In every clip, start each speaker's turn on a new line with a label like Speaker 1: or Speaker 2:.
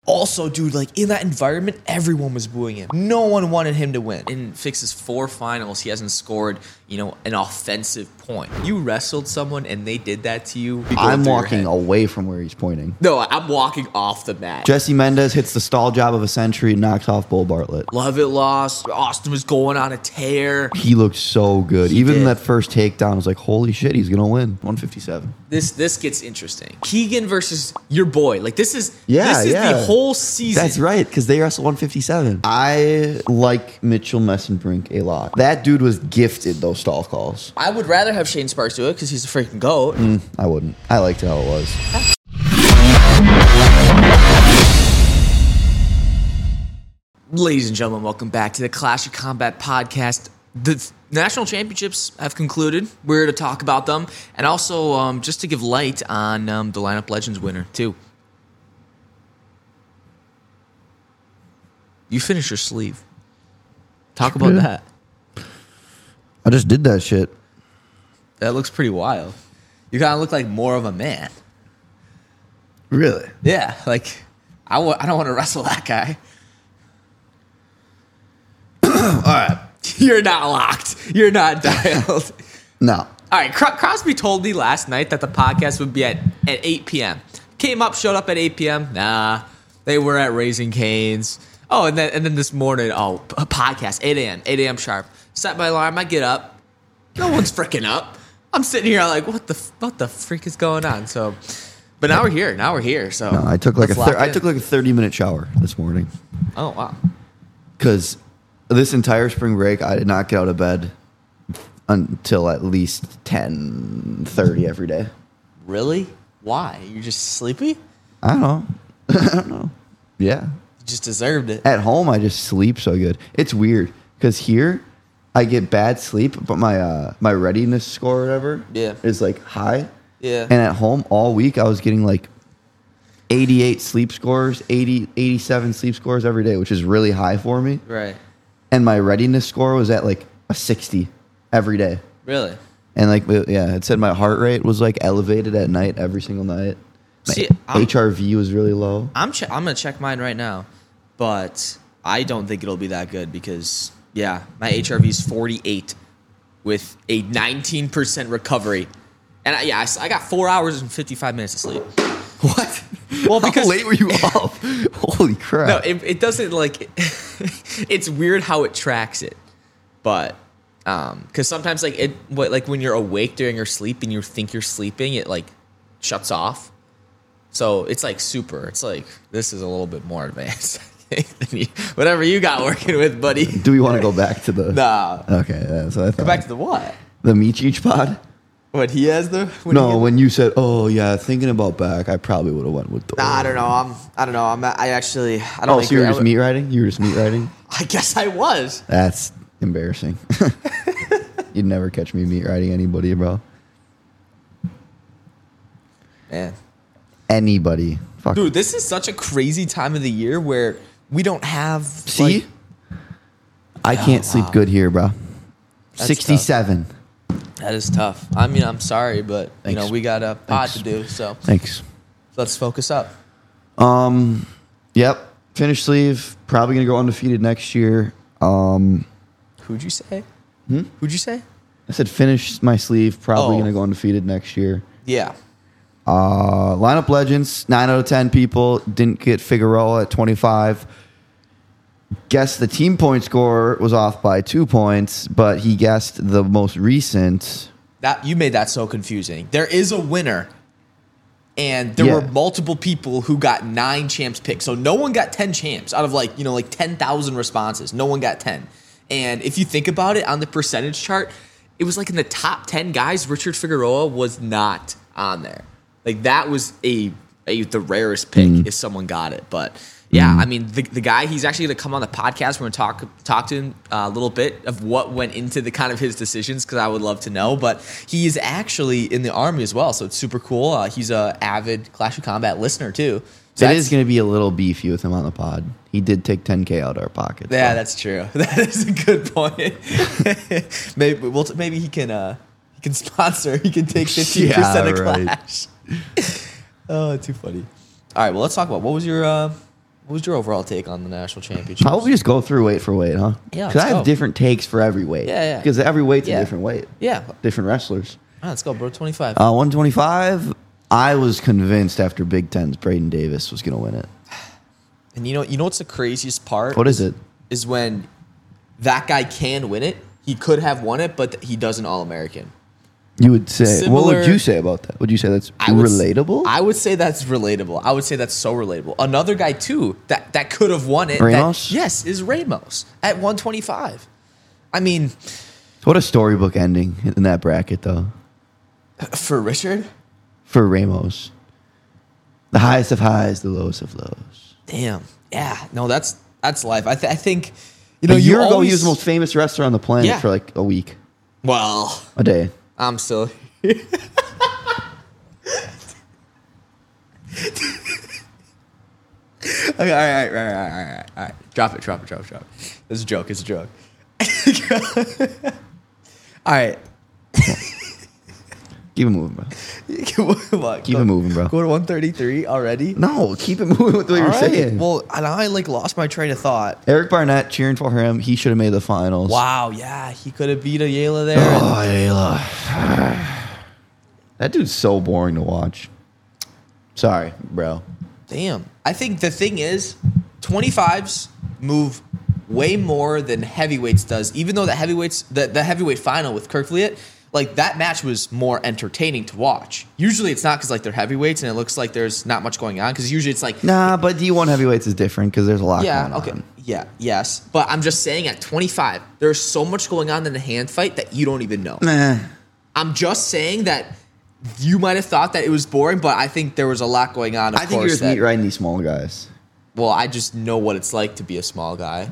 Speaker 1: Also, dude, like in that environment, everyone was booing him. No one wanted him to win. In Fix's 4 finals, he hasn't scored, an offensive point. You wrestled someone and they did that to you.
Speaker 2: I'm walking away from where he's pointing.
Speaker 1: No, I'm walking off the mat.
Speaker 2: Jesse Mendez hits the stall job of a century and knocks off Bull Bartlett.
Speaker 1: Lovett lost. Austin was going on a tear.
Speaker 2: He looked so good.
Speaker 1: He
Speaker 2: Even
Speaker 1: did.
Speaker 2: that first takedown, I was like, holy shit, he's going to win. 157.
Speaker 1: This gets interesting. Keegan versus your boy. Like, this is
Speaker 2: Yeah.
Speaker 1: the whole season.
Speaker 2: That's right, because they wrestled 157. I like Mitchell Messenbrink a lot. That dude was gifted those stall calls.
Speaker 1: I would rather have Shane Sparks do it because he's a freaking GOAT.
Speaker 2: I wouldn't. I liked how it was.
Speaker 1: Ladies and gentlemen, welcome back to the Clash of Combat podcast. The national championships have concluded. We're here to talk about them and also just to give light on the Lineup Legends winner, too. You finished your sleeve. Talk about that.
Speaker 2: I just did that shit.
Speaker 1: That looks pretty wild. You kind of look like more of a man.
Speaker 2: Really?
Speaker 1: Yeah, like, I don't want to wrestle that guy. All right. You're not locked. You're not dialed.
Speaker 2: No.
Speaker 1: All right, Crosby told me last night that the podcast would be at 8 p.m. Showed up at 8 p.m. Nah, they were at Raising Cane's. Oh, and then this morning, a podcast, 8 a.m. sharp. Set my alarm, I get up. No one's freaking up. I'm sitting here like, what the freak is going on? So, but now we're here. So
Speaker 2: No, I took like
Speaker 1: let's
Speaker 2: a
Speaker 1: lock in.
Speaker 2: 30-minute shower this morning.
Speaker 1: Oh wow.
Speaker 2: Because this entire spring break, I did not get out of bed until at least 10:30 every day.
Speaker 1: Really? Why? You're just sleepy?
Speaker 2: I don't know. Yeah.
Speaker 1: You just deserved it.
Speaker 2: At home, I just sleep so good. It's weird because here I get bad sleep, but my readiness score or whatever is like high.
Speaker 1: Yeah.
Speaker 2: And at home all week, I was getting like 88 sleep scores, 80, 87 sleep scores every day, which is really high for me.
Speaker 1: Right.
Speaker 2: And my readiness score was at like a 60 every day.
Speaker 1: Really?
Speaker 2: And like, yeah, it said my heart rate was like elevated at night every single night. My
Speaker 1: See,
Speaker 2: HRV was really low.
Speaker 1: I'm gonna check mine right now, but I don't think it'll be that good because my HRV is 48 with a 19% recovery, and I got 4 hours and 55 minutes of sleep.
Speaker 2: What?
Speaker 1: Well, because
Speaker 2: how late were you up? Holy crap!
Speaker 1: No, it doesn't like. It's weird how it tracks it, but because sometimes like when you're awake during your sleep and you think you're sleeping, it like shuts off. So it's like super. It's like this is a little bit more advanced. Than whatever you got working with, buddy.
Speaker 2: Do we want to go back to the?
Speaker 1: Nah.
Speaker 2: Okay, that's what I thought.
Speaker 1: Go back to the what?
Speaker 2: The Michich pod.
Speaker 1: What he has the?
Speaker 2: When you said, "Oh yeah," thinking about back, I probably would have went with the.
Speaker 1: Nah, I don't know. I don't know. I don't.
Speaker 2: So you were just meat riding? You were just meat riding?
Speaker 1: I guess I was.
Speaker 2: That's embarrassing. You'd never catch me meat riding anybody, bro.
Speaker 1: Man.
Speaker 2: Anybody. Fuck.
Speaker 1: Dude, this is such a crazy time of the year where we don't have.
Speaker 2: See? I can't sleep good here, bro.
Speaker 1: That's
Speaker 2: 67.
Speaker 1: That is tough. I mean, I'm sorry, but
Speaker 2: Thanks.
Speaker 1: we got a pod to do, so
Speaker 2: Thanks.
Speaker 1: let's focus up.
Speaker 2: Yep. Finished sleeve. Probably gonna go undefeated next year.
Speaker 1: Who'd you say? Who'd you say?
Speaker 2: I said finish my sleeve. Probably
Speaker 1: Oh.
Speaker 2: gonna go undefeated next year.
Speaker 1: Yeah.
Speaker 2: Lineup Legends, 9 out of 10 people. Didn't get Figueroa at 25. Guess the team point score was off by 2 points, but he guessed the most recent.
Speaker 1: That you made that so confusing. There is a winner, and there were multiple people who got 9 champs picked. So no one got 10 champs out of like 10,000 responses. No one got 10. And if you think about it on the percentage chart, it was like in the top 10 guys, Richard Figueroa was not on there. Like that was the rarest pick if someone got it. But yeah, I mean the guy, he's actually going to come on the podcast. We're going to talk to him a little bit of what went into the kind of his decisions because I would love to know. But he is actually in the Army as well, so it's super cool. He's a avid Clash of Combat listener too. So
Speaker 2: it is going to be a little beefy with him on the pod. He did take 10K out of our pockets.
Speaker 1: Yeah, that's true. That is a good point. maybe he can sponsor. He can take 15% of Clash. Oh, too funny. All right, well, let's talk about what was your What was your overall take on the national championship?
Speaker 2: Probably just go through weight for weight, huh?
Speaker 1: Yeah,
Speaker 2: because I have
Speaker 1: go.
Speaker 2: different takes for every weight.
Speaker 1: Yeah.
Speaker 2: Because every weight's a different weight.
Speaker 1: Yeah.
Speaker 2: Different wrestlers.
Speaker 1: All right, let's go, bro. 25.
Speaker 2: 125. I was convinced after Big Ten's Braden Davis was going to win it.
Speaker 1: And you know what's the craziest part?
Speaker 2: What is it?
Speaker 1: Is when that guy can win it. He could have won it, but he does an All-American.
Speaker 2: You would say, what would
Speaker 1: Similar-
Speaker 2: you say about that? Would you say that's relatable?
Speaker 1: I would say that's relatable. I would say that's so relatable. Another guy, too, that could have won it.
Speaker 2: Ramos?
Speaker 1: Yes, is Ramos at 125. I mean,
Speaker 2: What a storybook ending in that bracket, though,
Speaker 1: for Richard,
Speaker 2: for Ramos. The highest of highs, the lowest of lows.
Speaker 1: damn. Yeah, no, that's life. I think,
Speaker 2: A year ago, he was the most famous wrestler on the planet
Speaker 1: Yeah.
Speaker 2: for like a week,
Speaker 1: Well,
Speaker 2: a day.
Speaker 1: I'm still. Okay, all right. Drop it. It's a joke. All right.
Speaker 2: Keep it moving, bro. Keep it moving, bro.
Speaker 1: Go to 133 already.
Speaker 2: No, keep it moving with what
Speaker 1: All
Speaker 2: you're
Speaker 1: right.
Speaker 2: saying.
Speaker 1: Well, and I lost my train of thought.
Speaker 2: Eric Barnett, cheering for him. He should have made the finals.
Speaker 1: Wow, yeah, he could have beat Ayala there.
Speaker 2: Oh, Ayla. That dude's so boring to watch. Sorry, bro.
Speaker 1: Damn. I think the thing is, 25s move way more than heavyweights does. Even though the heavyweights, the heavyweight final with Kirk Fleet, like that match was more entertaining to watch. Usually it's not because like they're heavyweights and it looks like there's not much going on. Because usually it's like
Speaker 2: Nah, but D1 heavyweights is different because there's a lot
Speaker 1: yeah,
Speaker 2: going on.
Speaker 1: okay, yeah, yes. But I'm just saying at 25, there's so much going on in a hand fight that you don't even know.
Speaker 2: Nah.
Speaker 1: I'm just saying that you might have thought that it was boring, but I think there was a lot going on. Of
Speaker 2: I think you're just meat riding these small guys.
Speaker 1: Well, I just know what it's like to be a small guy.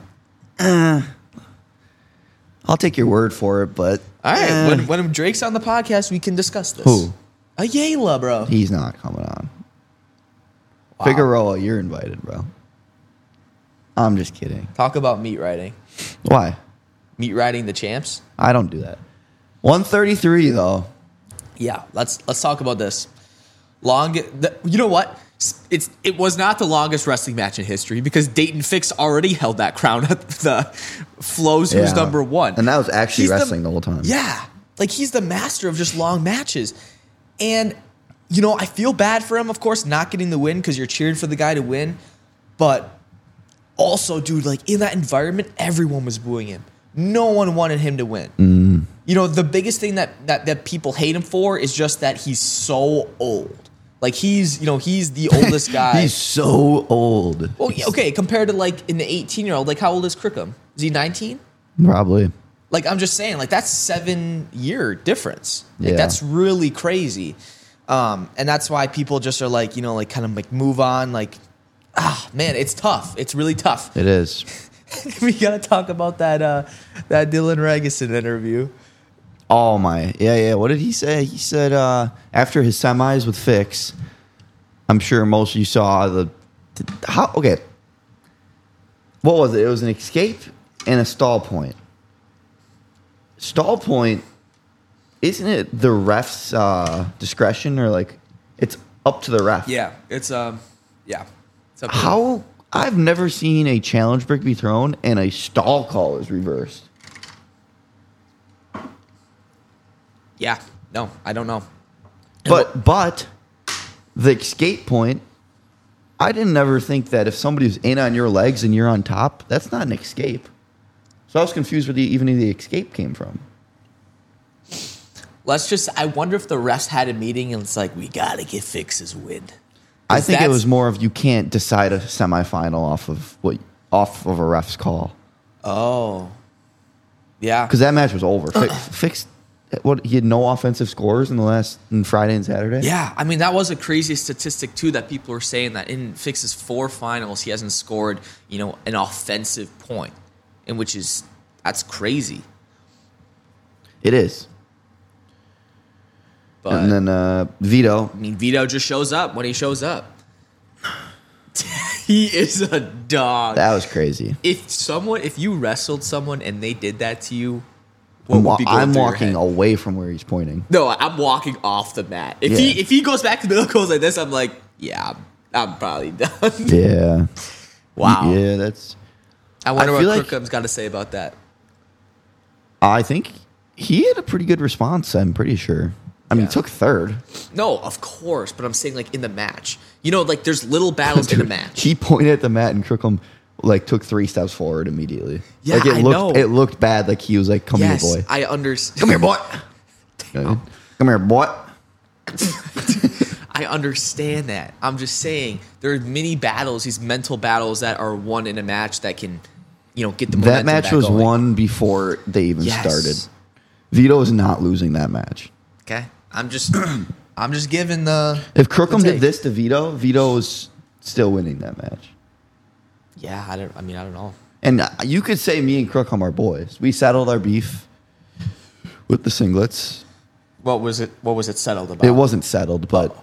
Speaker 2: I'll take your word for it, but
Speaker 1: All right, when Drake's on the podcast, we can discuss this.
Speaker 2: Who?
Speaker 1: Ayala, bro.
Speaker 2: He's not coming on.
Speaker 1: Wow.
Speaker 2: Figueroa, you're invited, bro. I'm just kidding.
Speaker 1: Talk about meat riding.
Speaker 2: Why?
Speaker 1: Meat riding the champs.
Speaker 2: I don't do that. 133 though.
Speaker 1: Yeah, let's talk about this. You know what? It was not the longest wrestling match in history because Dayton Fix already held that crown at the Flows, who's
Speaker 2: Yeah.
Speaker 1: number one.
Speaker 2: And that was actually
Speaker 1: He's
Speaker 2: wrestling the whole time.
Speaker 1: Yeah. Like, he's the master of just long matches. And, you know, I feel bad for him, of course, not getting the win because you're cheering for the guy to win. But also, dude, like, in that environment, everyone was booing him. No one wanted him to win. You know, the biggest thing that people hate him for is just that he's so old. Like, he's the oldest guy.
Speaker 2: He's so old.
Speaker 1: Well, yeah, okay, compared to, like, in the 18-year-old, like, how old is Crickham? Is he 19?
Speaker 2: Probably.
Speaker 1: Like, I'm just saying, like, that's 7-year difference. Like,
Speaker 2: Yeah.
Speaker 1: that's really crazy. And that's why people just are like, you know, like, kind of like move on. Like, man, it's tough. It's really tough.
Speaker 2: It is.
Speaker 1: We got to talk about that Dylan Regason interview.
Speaker 2: Oh my. Yeah. What did he say? He said after his semis with Fix, I'm sure most of you saw okay. What was it? It was an escape and a stall point. Stall point, isn't it the ref's discretion or like it's up to the ref?
Speaker 1: Yeah, it's up to
Speaker 2: How I've never seen a challenge brick be thrown and a stall call is reversed.
Speaker 1: Yeah, no, I don't know.
Speaker 2: But the escape point, I didn't ever think that if somebody's in on your legs and you're on top, that's not an escape. So I was confused where even the escape came from.
Speaker 1: I wonder if the refs had a meeting and it's like, we got to get Fix's win.
Speaker 2: I think it was more of you can't decide a semifinal off of a ref's call.
Speaker 1: Oh. Yeah.
Speaker 2: Because that match was over. Fix he had no offensive scores in Friday and Saturday?
Speaker 1: Yeah, I mean, that was a crazy statistic, too, that people were saying that in Fix's 4 finals, he hasn't scored, you know, an offensive point, that's crazy.
Speaker 2: It is.
Speaker 1: But,
Speaker 2: and then Vito.
Speaker 1: I mean, Vito just shows up when he shows up. He is a dog.
Speaker 2: That was crazy.
Speaker 1: If you wrestled someone and they did that to you, what would be going
Speaker 2: I'm
Speaker 1: through your
Speaker 2: walking
Speaker 1: head?
Speaker 2: away from where he's pointing.
Speaker 1: No, I'm walking off the mat. If he goes back to the middle, goes like this, I'm like, yeah, I'm probably done.
Speaker 2: Yeah.
Speaker 1: Wow.
Speaker 2: Yeah, that's.
Speaker 1: I wonder what
Speaker 2: feel
Speaker 1: Crookham's got to say about that.
Speaker 2: I think he had a pretty good response. I'm pretty sure. I mean, he took third.
Speaker 1: No, of course, but I'm saying like in the match. You know, like there's little battles in a match.
Speaker 2: He pointed at the mat and Crookham like took 3 steps forward immediately.
Speaker 1: Yeah,
Speaker 2: like,
Speaker 1: I know.
Speaker 2: It looked bad. Like he was like, "Come here, boy.
Speaker 1: I understand.
Speaker 2: Come here, boy. Come here, boy."
Speaker 1: I understand that. I'm just saying there are many battles, these mental battles that are won in a match that can, get the momentum
Speaker 2: That match
Speaker 1: back
Speaker 2: was
Speaker 1: going.
Speaker 2: won before they even
Speaker 1: Yes.
Speaker 2: started. Vito is not losing that match.
Speaker 1: Okay, I'm just giving the.
Speaker 2: If Crookham
Speaker 1: the
Speaker 2: did
Speaker 1: take.
Speaker 2: this to Vito, Vito was still winning that match.
Speaker 1: Yeah, I don't know.
Speaker 2: And you could say me and Crookham are boys. We settled our beef with the singlets.
Speaker 1: What was it settled about?
Speaker 2: It wasn't settled, but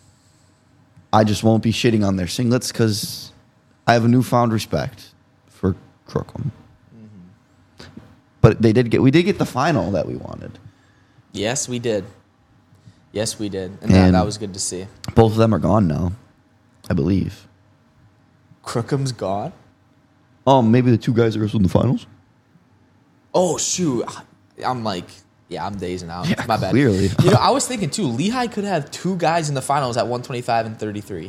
Speaker 2: I just won't be shitting on their singlets because I have a newfound respect for Crookham. Mm-hmm. But we did get the final that we wanted.
Speaker 1: Yes, we did. And that was good to see.
Speaker 2: Both of them are gone now, I believe.
Speaker 1: Crookham's gone?
Speaker 2: Maybe the 2 guys that wrestled in the finals?
Speaker 1: Oh, shoot. I'm dazing out.
Speaker 2: Yeah,
Speaker 1: My bad.
Speaker 2: clearly.
Speaker 1: I was thinking, too, Lehigh could have 2 guys in the finals at 125 and 33.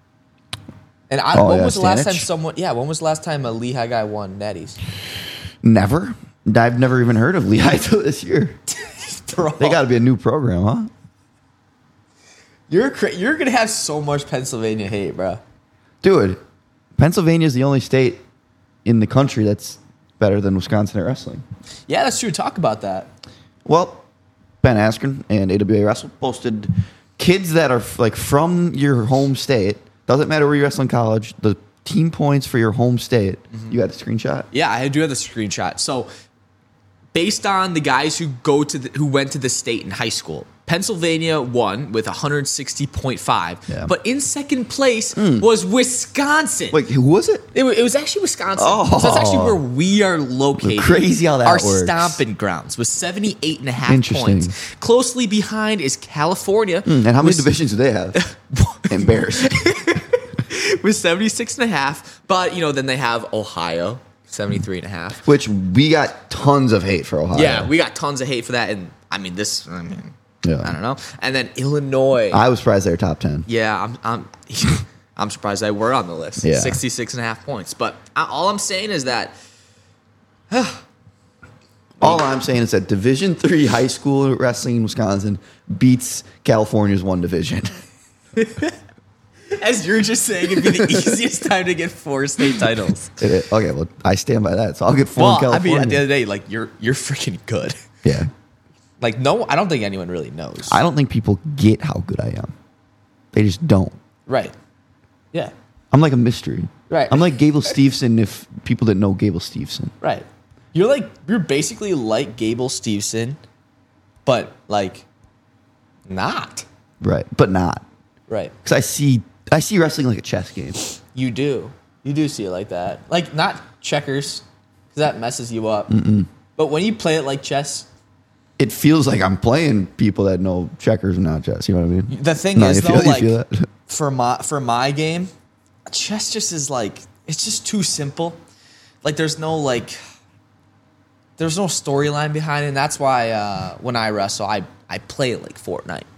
Speaker 1: And when was the last time a Lehigh guy won Natties?
Speaker 2: Never. I've never even heard of Lehigh till this year.
Speaker 1: Bro,
Speaker 2: They got to be a new program, huh?
Speaker 1: you're going to have so much Pennsylvania hate, bro.
Speaker 2: Dude, Pennsylvania is the only state in the country that's better than Wisconsin at wrestling.
Speaker 1: Yeah, that's true. Talk about that.
Speaker 2: Well, Ben Askren and AWA Wrestle posted kids that are from your home state. Doesn't matter where you wrestle in college. The team points for your home state. Mm-hmm. You got the screenshot?
Speaker 1: Yeah, I do have the screenshot. So, based on the guys who went to the state in high school, Pennsylvania won with 160.5.
Speaker 2: Yeah.
Speaker 1: But in second place was Wisconsin.
Speaker 2: Wait, who was it?
Speaker 1: It was actually Wisconsin.
Speaker 2: Oh.
Speaker 1: So that's actually where we are located.
Speaker 2: Crazy how that
Speaker 1: Our
Speaker 2: works.
Speaker 1: stomping grounds with 78.5
Speaker 2: Interesting.
Speaker 1: points. Closely behind is California.
Speaker 2: And how many divisions do they have? Embarrassed.
Speaker 1: With 76.5. But, then they have Ohio, 73.5.
Speaker 2: Which we got tons of hate for Ohio.
Speaker 1: Yeah, we got tons of hate for that. And,
Speaker 2: Yeah.
Speaker 1: I don't know. And then Illinois.
Speaker 2: I was surprised they were top 10.
Speaker 1: Yeah, I'm surprised they were on the list.
Speaker 2: Yeah.
Speaker 1: 66.5 points. But all I'm saying is that
Speaker 2: All I'm saying is that Division III high school wrestling in Wisconsin beats California's 1 division.
Speaker 1: as you're just saying, it'd be the easiest time to get 4 state titles.
Speaker 2: Okay, well, I stand by that. So I'll get 4 in
Speaker 1: Well,
Speaker 2: California.
Speaker 1: at the end of the day, you're freaking good.
Speaker 2: Yeah.
Speaker 1: No, I don't think anyone really knows.
Speaker 2: I don't think people get how good I am. They just don't.
Speaker 1: Right. Yeah.
Speaker 2: I'm like a mystery.
Speaker 1: Right.
Speaker 2: I'm like Gable Steveson if people didn't know Gable Steveson.
Speaker 1: Right. You're basically like Gable Steveson, but not.
Speaker 2: Right. But not.
Speaker 1: Right.
Speaker 2: Because I see wrestling like a chess game.
Speaker 1: You do. You do see it like that. Not checkers, because that messes you up. But when you play it like chess,
Speaker 2: It feels like I'm playing people that know checkers and not chess. You know what I mean?
Speaker 1: the thing
Speaker 2: No,
Speaker 1: is,
Speaker 2: you
Speaker 1: though,
Speaker 2: feel that?
Speaker 1: for my game, chess just is it's just too simple. There's no storyline behind it. And that's why when I wrestle, I play it like Fortnite.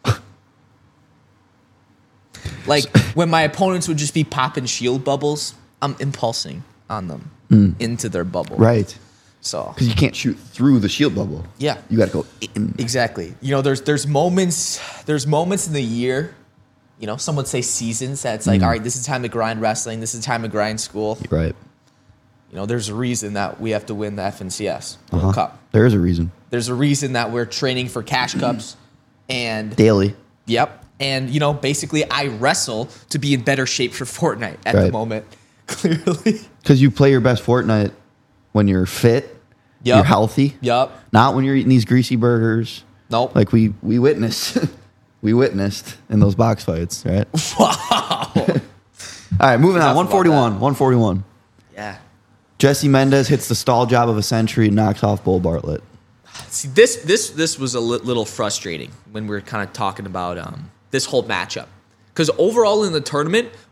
Speaker 1: When my opponents would just be popping shield bubbles, I'm impulsing on them into their bubble.
Speaker 2: Right.
Speaker 1: So
Speaker 2: Because you can't shoot through the shield bubble.
Speaker 1: Yeah.
Speaker 2: You got to go in.
Speaker 1: exactly. There's moments in the year, some would say seasons, that's all right, this is time to grind wrestling, this is time to grind school.
Speaker 2: Right.
Speaker 1: There's a reason that we have to win the FNCS World Cup.
Speaker 2: There is a reason.
Speaker 1: There's a reason that we're training for cash cups and
Speaker 2: Daily.
Speaker 1: Yep. And basically I wrestle to be in better shape for Fortnite at the
Speaker 2: Right.
Speaker 1: moment. Clearly.
Speaker 2: Because you play your best Fortnite when you're fit,
Speaker 1: Yep.
Speaker 2: you're healthy,
Speaker 1: Yep.
Speaker 2: not when you're eating these greasy burgers.
Speaker 1: Nope.
Speaker 2: Like we witnessed. We witnessed in those box fights, right?
Speaker 1: Wow.
Speaker 2: All right, moving on.
Speaker 1: Enough about
Speaker 2: 141.
Speaker 1: that.
Speaker 2: 141.
Speaker 1: Yeah.
Speaker 2: Jesse Mendez hits the stall job of a century and knocks off Bull Bartlett.
Speaker 1: See, this was a little frustrating when we were kind of talking about this whole matchup. Because overall in the tournament,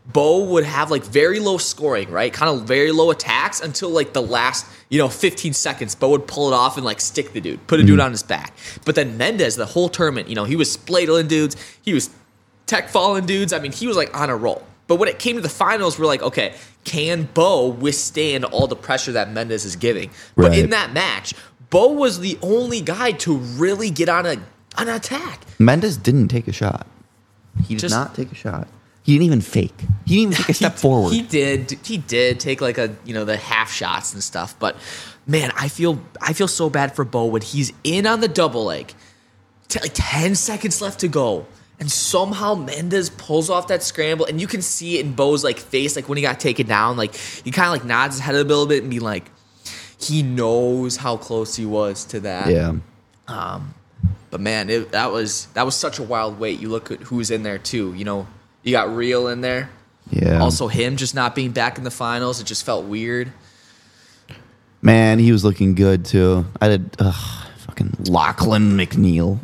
Speaker 1: Bo would have like very low scoring, right? Kind of very low attacks until like the last, 15 seconds. Bo would pull it off and like stick the dude, put a dude on his back. But then Mendez, the whole tournament, he was spladling dudes. He was tech falling dudes. I mean, he was like on a roll. But when it came to the finals, we're like, okay, can Bo withstand all the pressure that Mendez is giving? But in that match, Bo was the only guy to really get on an attack.
Speaker 2: Mendez didn't take a shot. He did not take a shot. He didn't even fake. He didn't even take a step forward.
Speaker 1: He did take like the half shots and stuff. But man, I feel so bad for Bo when he's in on the double leg, like 10 seconds left to go, and somehow Mendez pulls off that scramble, and you can see it in Bo's like face, like when he got taken down, like he kind of like nods his head a little bit and be like, he knows how close he was to that.
Speaker 2: Yeah.
Speaker 1: But man, that was such a wild wait. You look at who's in there too. You got Real in there.
Speaker 2: Yeah.
Speaker 1: Also, him just not being back in the finals, it just felt weird.
Speaker 2: Man, he was looking good too. I did fucking Lachlan McNeil.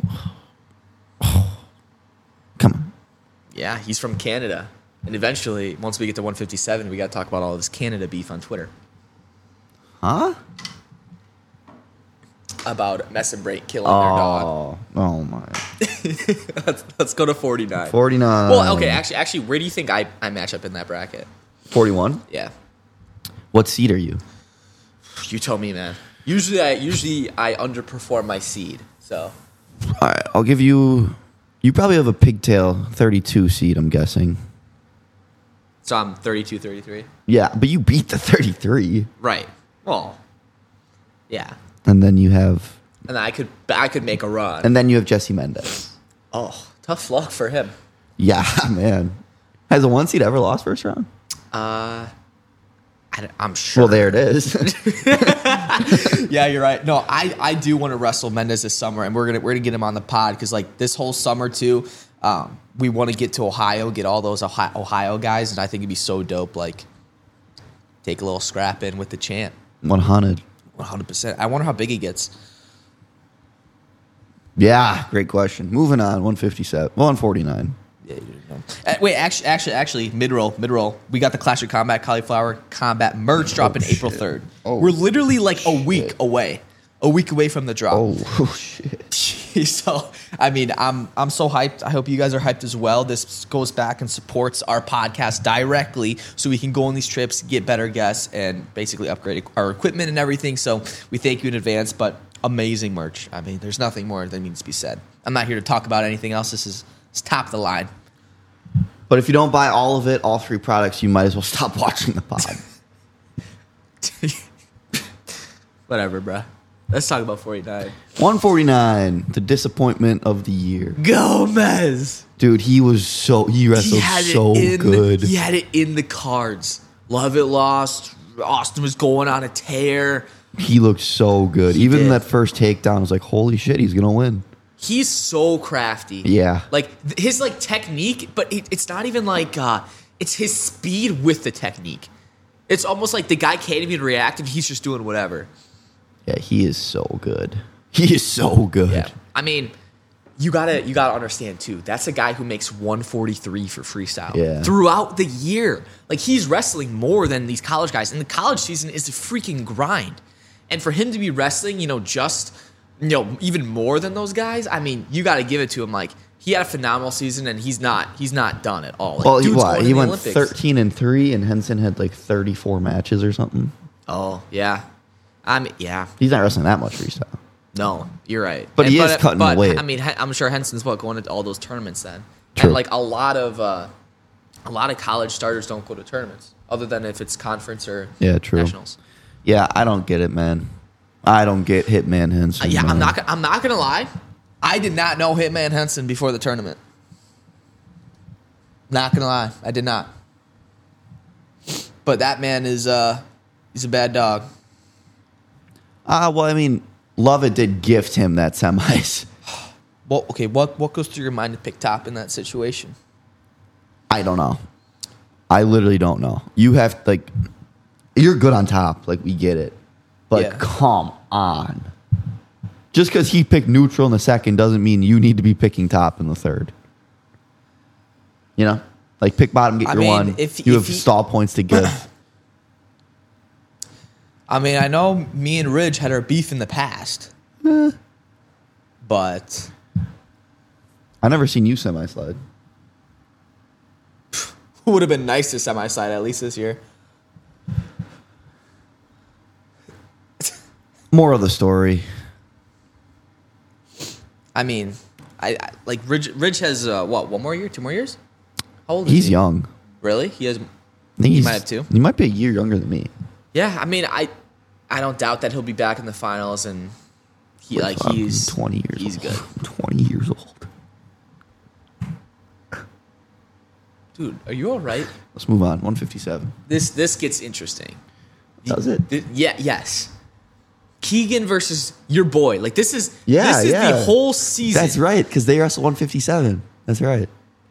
Speaker 2: Come on.
Speaker 1: Yeah, he's from Canada. And eventually, once we get to 157, we got to talk about all this Canada beef on Twitter.
Speaker 2: Huh?
Speaker 1: About Mess and Break killing their dog.
Speaker 2: Oh my.
Speaker 1: Let's go to 49.
Speaker 2: 49.
Speaker 1: Well, okay, actually, where do you think I match up in that bracket?
Speaker 2: 41?
Speaker 1: Yeah.
Speaker 2: What seed are you?
Speaker 1: You tell me, man. Usually I underperform my seed, so.
Speaker 2: All right, I'll give you. You probably have a pigtail 32 seed, I'm guessing.
Speaker 1: So I'm 32, 33?
Speaker 2: Yeah, but you beat the 33.
Speaker 1: Right. Well, yeah.
Speaker 2: And then you have.
Speaker 1: And I could make a run.
Speaker 2: And then you have Jesse Mendez.
Speaker 1: Oh, tough luck for him.
Speaker 2: Yeah, man. Has a one seed ever lost first round?
Speaker 1: I'm sure.
Speaker 2: Well, there it is.
Speaker 1: Yeah, you're right. No, I do want to wrestle Mendez this summer, and we're gonna get him on the pod because like this whole summer too, we want to get to Ohio, get all those Ohio guys, and I think it'd be so dope. Like, take a little scrap in with the champ. 100%. I wonder how big he gets.
Speaker 2: Yeah, great question. Moving on, 157. 149.
Speaker 1: Yeah, you know. Wait, actually, mid-roll. We got the Clash of Combat Cauliflower Combat merch dropping April 3rd. Oh, we're literally like a week away from the drop.
Speaker 2: Oh shit.
Speaker 1: So, I mean, I'm so hyped. I hope you guys are hyped as well. This goes back and supports our podcast directly so we can go on these trips, get better guests, and basically upgrade our equipment and everything. So we thank you in advance, but amazing merch. I mean, there's nothing more that needs to be said. I'm not here to talk about anything else. It's top of the line.
Speaker 2: But if you don't buy all of it, all three products, you might as well stop watching the pod.
Speaker 1: Whatever, bruh. Let's talk about 49.
Speaker 2: 149, the disappointment of the year.
Speaker 1: Gomez.
Speaker 2: Dude, he wrestled so good.
Speaker 1: He had it in the cards. Lovett lost. Austin was going on a tear.
Speaker 2: He looked so good. Even in that first takedown, I was like, holy shit, he's going to win.
Speaker 1: He's so crafty.
Speaker 2: Yeah.
Speaker 1: Like, his, like, technique, but it's not even like, it's his speed with the technique. It's almost like the guy can't even react and he's just doing whatever.
Speaker 2: Yeah, he is so good. He is so good.
Speaker 1: Yeah. I mean, you gotta understand, too. That's a guy who makes 143 for freestyle throughout the year. Like, he's wrestling more than these college guys. And the college season is a freaking grind. And for him to be wrestling, even more than those guys, I mean, you got to give it to him. Like, he had a phenomenal season, and he's not done at all. Like,
Speaker 2: well, he went 13-3, and Henson had like 34 matches or something.
Speaker 1: Oh yeah, yeah.
Speaker 2: He's not wrestling that much freestyle.
Speaker 1: No, you're right.
Speaker 2: But he is cutting weight.
Speaker 1: I mean, I'm sure Henson's going to all those tournaments then.
Speaker 2: True.
Speaker 1: And like a lot of college starters don't go to tournaments, other than if it's conference or nationals.
Speaker 2: Yeah, I don't get it, man. I don't get Hitman Henson.
Speaker 1: Yeah, man. I'm not gonna lie. I did not know Hitman Henson before the tournament. Not gonna lie, I did not. But that man is he's a bad dog.
Speaker 2: Well, I mean, Lovett did gift him that semis.
Speaker 1: Well, okay, what goes through your mind to pick top in that situation?
Speaker 2: I don't know. I literally don't know. You have you're good on top, like we get it. But come on. Just because he picked neutral in the second doesn't mean you need to be picking top in the third. You know? Like pick bottom, get your one. You have stall points to give.
Speaker 1: I mean, I know me and Ridge had our beef in the past, but
Speaker 2: I never seen you semi-slide.
Speaker 1: Would have been nice to semi-slide at least this year.
Speaker 2: More of the story.
Speaker 1: I mean, I like Ridge has what, 1 more year, 2 more years? How old is
Speaker 2: He's
Speaker 1: he?
Speaker 2: young.
Speaker 1: Really? He has.
Speaker 2: I think
Speaker 1: he might have 2.
Speaker 2: He might be a year younger than me.
Speaker 1: Yeah, I mean, I don't doubt that he'll be back in the finals, and he's
Speaker 2: 20 years.
Speaker 1: He's
Speaker 2: old.
Speaker 1: good.
Speaker 2: 20 years old.
Speaker 1: Dude, are you all right?
Speaker 2: Let's move on. 157.
Speaker 1: This gets interesting.
Speaker 2: Does it?
Speaker 1: Yes. Keegan versus your boy. Like this is
Speaker 2: Yeah.
Speaker 1: the whole season.
Speaker 2: That's right, because they wrestled 157. That's right.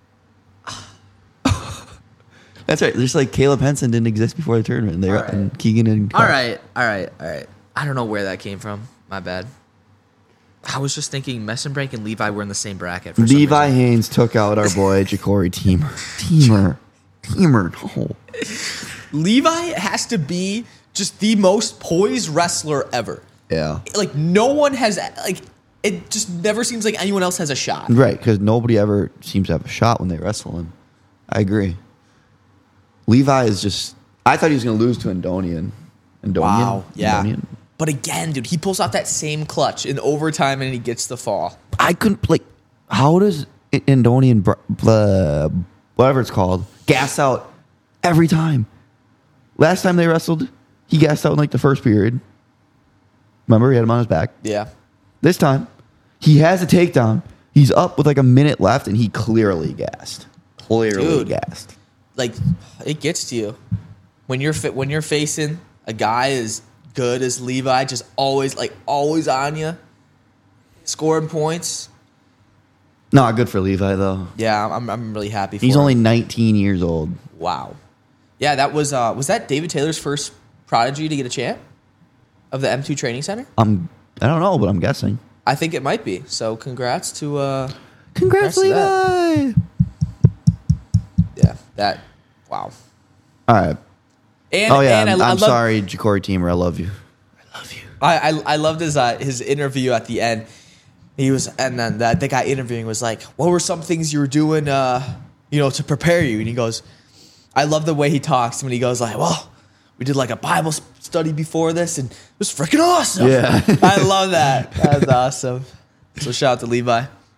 Speaker 2: That's right. Just like Caleb Henson didn't exist before the tournament. And Keegan and
Speaker 1: All right. I don't know where that came from. My bad. I was just thinking Messenbrink and Levi were in the same bracket. For
Speaker 2: Levi Haynes took out our boy Ja'Cory Teamer. No.
Speaker 1: Levi has to be just the most poised wrestler ever.
Speaker 2: Yeah.
Speaker 1: Like no one has it just never seems like anyone else has a shot.
Speaker 2: Right, because nobody ever seems to have a shot when they wrestle him. I agree. Levi is just... I thought he was going to lose to Indonian.
Speaker 1: Wow, yeah.
Speaker 2: Indonian.
Speaker 1: But again, dude, he pulls out that same clutch in overtime and he gets the fall.
Speaker 2: I couldn't... Like, how does Indonian... whatever it's called... gas out every time? Last time they wrestled, he gassed out in, like, the first period. Remember? He had him on his back.
Speaker 1: Yeah.
Speaker 2: This time, he has a takedown. He's up with, like, a minute left, and he clearly gassed.
Speaker 1: Dude.
Speaker 2: Gassed.
Speaker 1: Like, it gets to you when you're facing a guy as good as Levi, just always on you, scoring points.
Speaker 2: Not good for Levi though.
Speaker 1: Yeah, I'm really happy for
Speaker 2: He's
Speaker 1: him.
Speaker 2: only 19 years old.
Speaker 1: Wow. Yeah, that was that David Taylor's first prodigy to get a champ of the M2 Training Center?
Speaker 2: I don't know, but I'm guessing.
Speaker 1: I think it might be. So congrats to
Speaker 2: Congrats Levi.
Speaker 1: That. Yeah, that. Wow.
Speaker 2: All right.
Speaker 1: And
Speaker 2: I'm sorry, Ja'Cory Teamer. I love you.
Speaker 1: I loved his interview at the end. And then the guy interviewing was like, "What were some things you were doing, to prepare you?" And he goes, "I love the way he talks when he goes like, well, we did like a Bible study before this, and it was freaking awesome."
Speaker 2: Yeah,
Speaker 1: I love that. That's awesome. So shout out to Levi.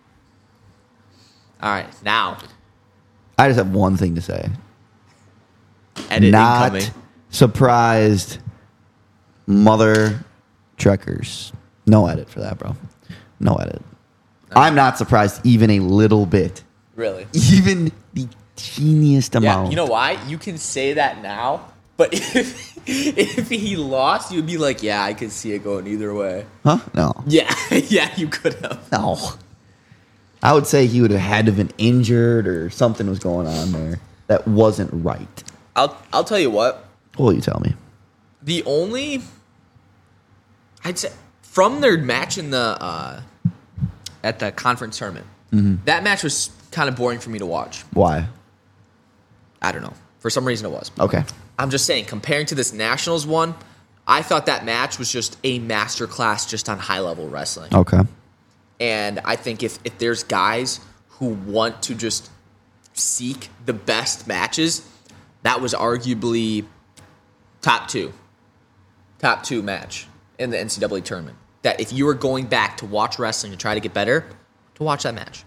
Speaker 1: All right, now
Speaker 2: I just have one thing to say.
Speaker 1: Edit
Speaker 2: Not
Speaker 1: incoming.
Speaker 2: surprised, mother truckers. No edit for that, bro. No edit. I'm not surprised even a little bit.
Speaker 1: Really?
Speaker 2: Even the teeniest amount.
Speaker 1: Yeah, you know why? You can say that now, but if he lost, you'd be like, yeah, I could see it going either way.
Speaker 2: Huh? No.
Speaker 1: Yeah, yeah, you could have.
Speaker 2: No. I would say he would have had to have been injured or something was going on there that wasn't right.
Speaker 1: I'll tell you what.
Speaker 2: What will you tell me?
Speaker 1: I'd say from their match in the at the conference tournament, that match was kind of boring for me to watch.
Speaker 2: Why?
Speaker 1: I don't know. For some reason it was.
Speaker 2: Okay.
Speaker 1: I'm just saying, comparing to this Nationals one, I thought that match was just a masterclass just on high-level wrestling.
Speaker 2: Okay.
Speaker 1: And I think if there's guys who want to just seek the best matches, that was arguably top two match in the NCAA tournament. That if you were going back to watch wrestling to try to get better, to watch that match.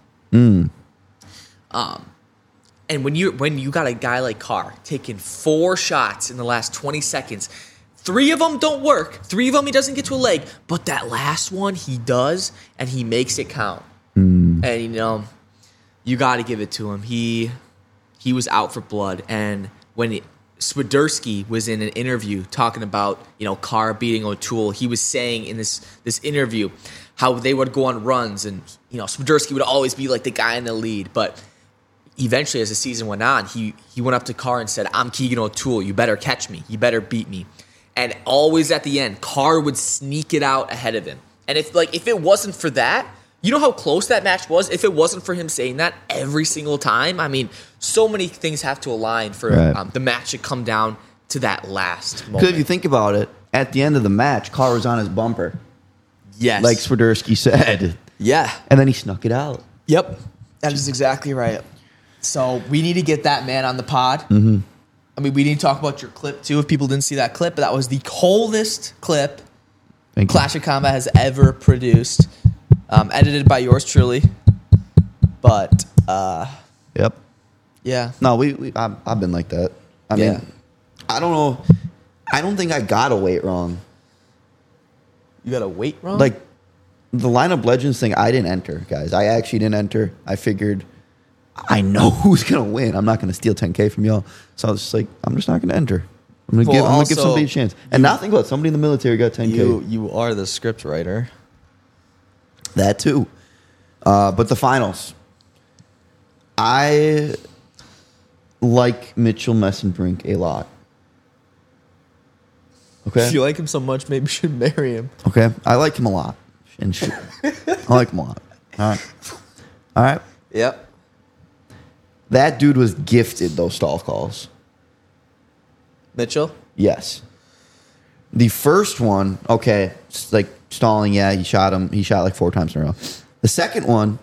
Speaker 1: And when you got a guy like Carr taking 4 shots in the last 20 seconds, 3 of them don't work. 3 of them he doesn't get to a leg, but that last one he does, and he makes it count. And you got to give it to him. He was out for blood, and when Swiderski was in an interview talking about Carr beating O'Toole, he was saying in this interview how they would go on runs, and Swiderski would always be like the guy in the lead, but eventually, as the season went on, he went up to Carr and said, "I'm Keegan O'Toole. You better catch me. You better beat me." And always at the end, Carr would sneak it out ahead of him. And if it wasn't for that, You know how close that match was? If it wasn't for him saying that every single time, I mean, so many things have to align for the match to come down to that last moment.
Speaker 2: Because if you think about it, at the end of the match, Carr was on his bumper.
Speaker 1: Yes.
Speaker 2: Like Swiderski said.
Speaker 1: Yeah.
Speaker 2: And then he snuck it out.
Speaker 1: Yep. That is exactly right. So we need to get that man on the pod. Mm-hmm. I mean, we need to talk about your clip, too, if people didn't see that clip. But that was the coldest clip Clash of Combat has ever produced. Edited by yours truly. But,
Speaker 2: yep.
Speaker 1: Yeah.
Speaker 2: No, I've been like that. I mean, I don't know. I don't think I got a weight wrong.
Speaker 1: You got a weight wrong?
Speaker 2: Like, the lineup legends thing, I didn't enter, guys. I actually didn't enter. I figured I know who's going to win. I'm not going to steal 10K from y'all. So I was just like, I'm just not going to enter. I'm going to give somebody a chance. And now think about it. Somebody in the military got 10K.
Speaker 1: You are the script writer.
Speaker 2: That too. But the finals. I like Mitchell Messenbrink a lot. Okay?
Speaker 1: If you like him so much, maybe you should marry him.
Speaker 2: Okay? I like him a lot. I like him a lot. All right?
Speaker 1: Yep.
Speaker 2: That dude was gifted those stall calls.
Speaker 1: Mitchell?
Speaker 2: Yes. The first one, okay, like stalling, yeah, he shot him. He shot like 4 times in a row. The second one,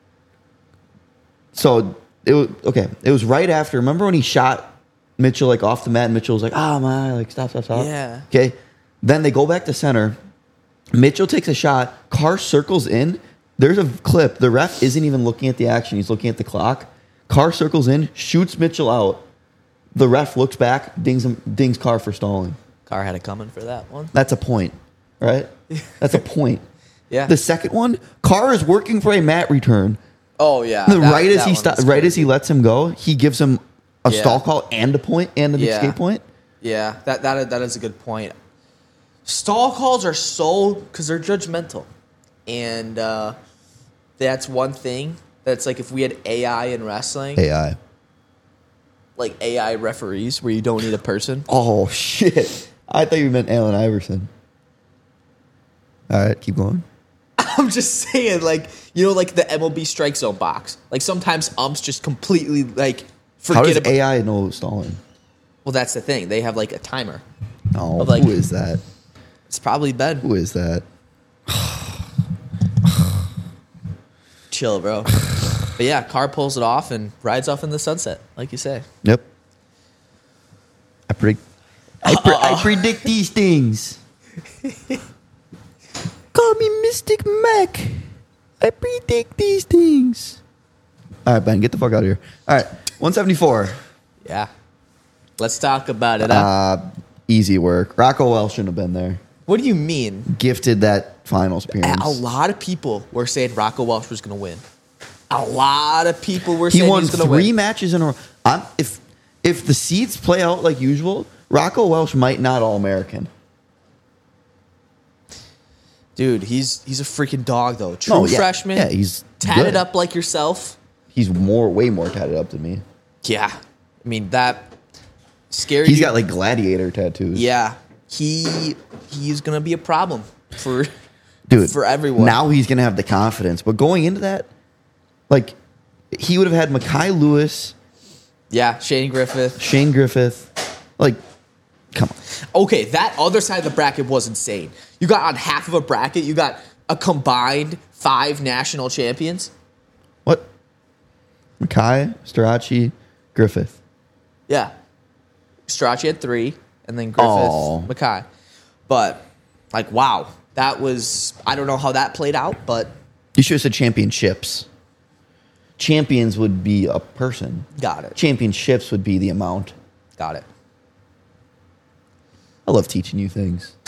Speaker 2: so it was right after. Remember when he shot Mitchell like off the mat and Mitchell was like, oh my, like stop.
Speaker 1: Yeah.
Speaker 2: Okay. Then they go back to center. Mitchell takes a shot. Carr circles in. There's a clip. The ref isn't even looking at the action. He's looking at the clock. Carr circles in, shoots Mitchell out. The ref looks back, dings Carr for stalling.
Speaker 1: Carr had it coming for that one.
Speaker 2: That's a point, right? That's a point.
Speaker 1: Yeah.
Speaker 2: The second one, Carr is working for a mat return.
Speaker 1: Oh yeah.
Speaker 2: Right as he lets him go, he gives him a stall call and a point and an escape point.
Speaker 1: Yeah, that is a good point. Stall calls are because they're judgmental, and that's one thing. That's like if we had AI in wrestling.
Speaker 2: AI.
Speaker 1: Like AI referees where you don't need a person.
Speaker 2: Oh, shit. I thought you meant Allen Iverson. All right, keep going.
Speaker 1: I'm just saying, like, you know, like the MLB strike zone box. Like sometimes umps just completely, like, forget
Speaker 2: How does
Speaker 1: about
Speaker 2: AI know stalling?
Speaker 1: Well, that's the thing. They have, like, a timer.
Speaker 2: Oh,
Speaker 1: like,
Speaker 2: who is that?
Speaker 1: It's probably Ben.
Speaker 2: Who is that?
Speaker 1: Chill, bro. But yeah, Carr pulls it off and rides off in the sunset, like you say.
Speaker 2: Yep. I predict these things. Call me Mystic Mac. I predict these things. All right, Ben, get the fuck out of here. All right, 174.
Speaker 1: Yeah. Let's talk about it.
Speaker 2: Easy work. Rocco Welsh shouldn't have been there.
Speaker 1: What do you mean?
Speaker 2: Gifted that finals appearance.
Speaker 1: A lot of people were saying Rocco Welsh was going to win. A lot of people were saying he was going to win.
Speaker 2: He won 3 matches in a row. If the seeds play out like usual, Rocco Welsh might not All-American.
Speaker 1: Dude, he's a freaking dog, though. True freshman.
Speaker 2: Yeah, he's
Speaker 1: tatted
Speaker 2: good.
Speaker 1: up like yourself.
Speaker 2: He's way more tatted up than me.
Speaker 1: Yeah. I mean, that scary.
Speaker 2: He's got like gladiator tattoos.
Speaker 1: Yeah. He's going to be a problem for everyone.
Speaker 2: Now he's going to have the confidence. But going into that, like, he would have had Mekhi Lewis.
Speaker 1: Yeah, Shane Griffith.
Speaker 2: Like, come on.
Speaker 1: Okay, that other side of the bracket was insane. You got on half of a bracket, you got a combined 5 national champions.
Speaker 2: What? Mekhi, Strachey, Griffith.
Speaker 1: Yeah. Strachey had 3, and then Griffith, Mekhi. But, like, wow. That was, I don't know how that played out, but.
Speaker 2: You should have said championships. Champions would be a person.
Speaker 1: Got it.
Speaker 2: Championships would be the amount.
Speaker 1: Got it.
Speaker 2: I love teaching you things.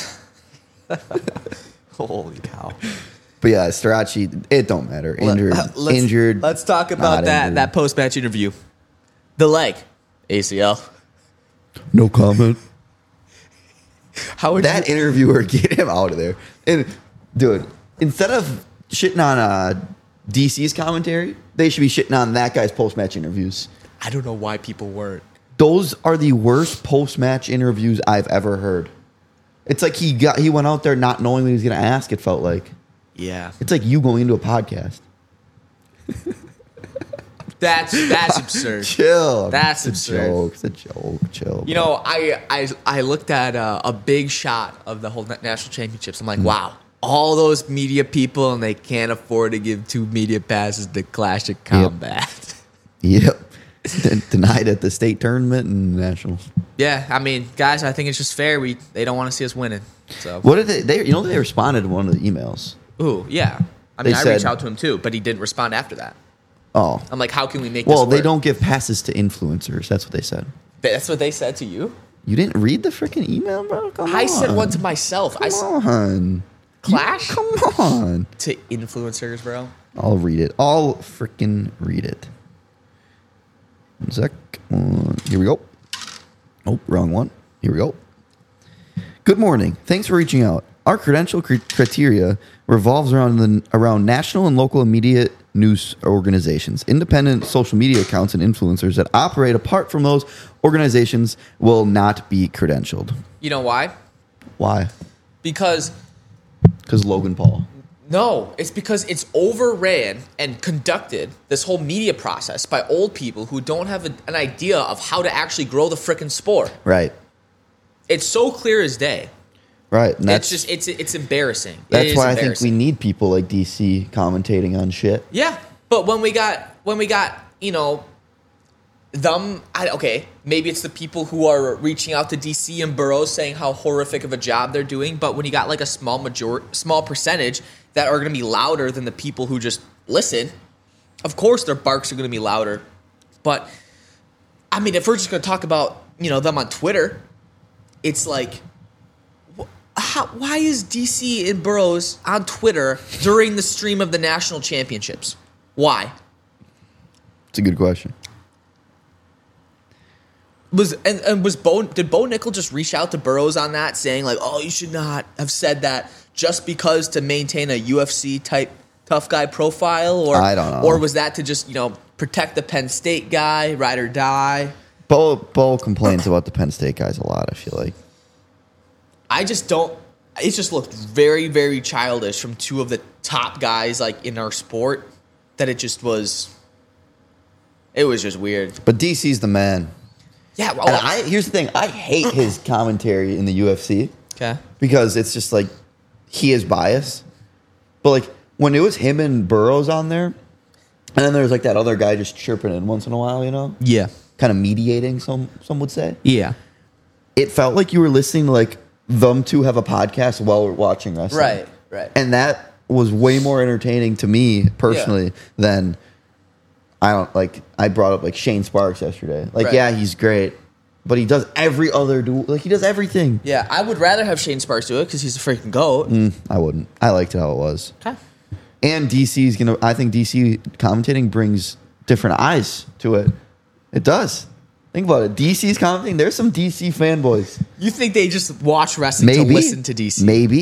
Speaker 1: Holy cow.
Speaker 2: But yeah, Strachey, it don't matter. Injured.
Speaker 1: Let's talk about that post-match interview. The leg. ACL.
Speaker 2: No comment.
Speaker 1: How would
Speaker 2: interviewer, get him out of there. And dude, instead of shitting on DC's commentary, they should be shitting on that guy's post-match interviews.
Speaker 1: I don't know why people weren't.
Speaker 2: Those are the worst post-match interviews I've ever heard. It's like he went out there not knowing what he was going to ask, it felt like.
Speaker 1: Yeah.
Speaker 2: It's like you going into a podcast.
Speaker 1: That's absurd.
Speaker 2: Chill.
Speaker 1: That's absurd.
Speaker 2: It's a joke. Chill.
Speaker 1: You know, I looked at a big shot of the whole national championships. I'm like, wow, all those media people, and they can't afford to give 2 media passes to Clash of Combat.
Speaker 2: Yep. Denied at the state tournament and nationals.
Speaker 1: Yeah, I mean, guys, I think it's just fair. They don't want to see us winning. So
Speaker 2: what did they? They responded to one of the emails.
Speaker 1: Ooh, yeah. I mean, I reached out to him too, but he didn't respond after that.
Speaker 2: Oh,
Speaker 1: I'm like, how can we make
Speaker 2: well,
Speaker 1: this work?
Speaker 2: they don't give passes to influencers. That's what they said.
Speaker 1: That's what they said to you?
Speaker 2: You didn't read the freaking email, bro? Come on.
Speaker 1: I said one to myself.
Speaker 2: Come on.
Speaker 1: Clash?
Speaker 2: Come on.
Speaker 1: To influencers, bro.
Speaker 2: I'll read it. I'll freaking read it. 1 sec. Here we go. Oh, wrong one. Here we go. Good morning. Thanks for reaching out. Our credential criteria revolves around national and local media news organizations. Independent social media accounts and influencers that operate apart from those organizations will not be credentialed.
Speaker 1: You know why?
Speaker 2: Why?
Speaker 1: Because
Speaker 2: Logan Paul.
Speaker 1: No, it's because it's overran and conducted, this whole media process, by old people who don't have an idea of how to actually grow the frickin' sport.
Speaker 2: Right.
Speaker 1: It's so clear as day.
Speaker 2: Right. And
Speaker 1: it's embarrassing.
Speaker 2: That's why I think we need people like DC commentating on shit.
Speaker 1: Yeah, but when we got you know, maybe it's the people who are reaching out to DC and Burroughs saying how horrific of a job they're doing, but when you got like a small percentage that are going to be louder than the people who just listen, of course their barks are going to be louder. But I mean, if we're just going to talk about, you know, them on Twitter, it's like, why is DC and Burroughs on Twitter during the stream of the national championships? Why?
Speaker 2: It's a good question.
Speaker 1: Did Bo Nickel just reach out to Burroughs on that, saying like, "Oh, you should not have said that just because to maintain a UFC type tough guy profile," or
Speaker 2: I don't know,
Speaker 1: or was that to just, you know, protect the Penn State guy, ride or die?
Speaker 2: Bo complains about the Penn State guys a lot, I feel like.
Speaker 1: I just don't. It just looked very, very childish from 2 of the top guys like in our sport. That it just was. It was just weird.
Speaker 2: But DC's the man.
Speaker 1: Yeah. Well,
Speaker 2: and here's the thing. I hate his commentary in the UFC.
Speaker 1: Okay.
Speaker 2: Because it's just like he is biased. But like when it was him and Burroughs on there, and then there's like that other guy just chirping in once in a while, you know?
Speaker 1: Yeah.
Speaker 2: Kind of mediating, some would say.
Speaker 1: Yeah.
Speaker 2: It felt like you were listening to like them two have a podcast while we're watching wrestling.
Speaker 1: Right.
Speaker 2: And that was way more entertaining to me personally than I brought up like Shane Sparks yesterday. Like, yeah, he's great, but he does every other he does everything.
Speaker 1: Yeah, I would rather have Shane Sparks do it because he's a freaking GOAT.
Speaker 2: I wouldn't. I liked it how it was.
Speaker 1: Okay.
Speaker 2: And I think DC commentating brings different eyes to it. It does. Think about it. DC's commentating. There's some DC fanboys.
Speaker 1: You think they just watch wrestling to listen to DC?
Speaker 2: Maybe.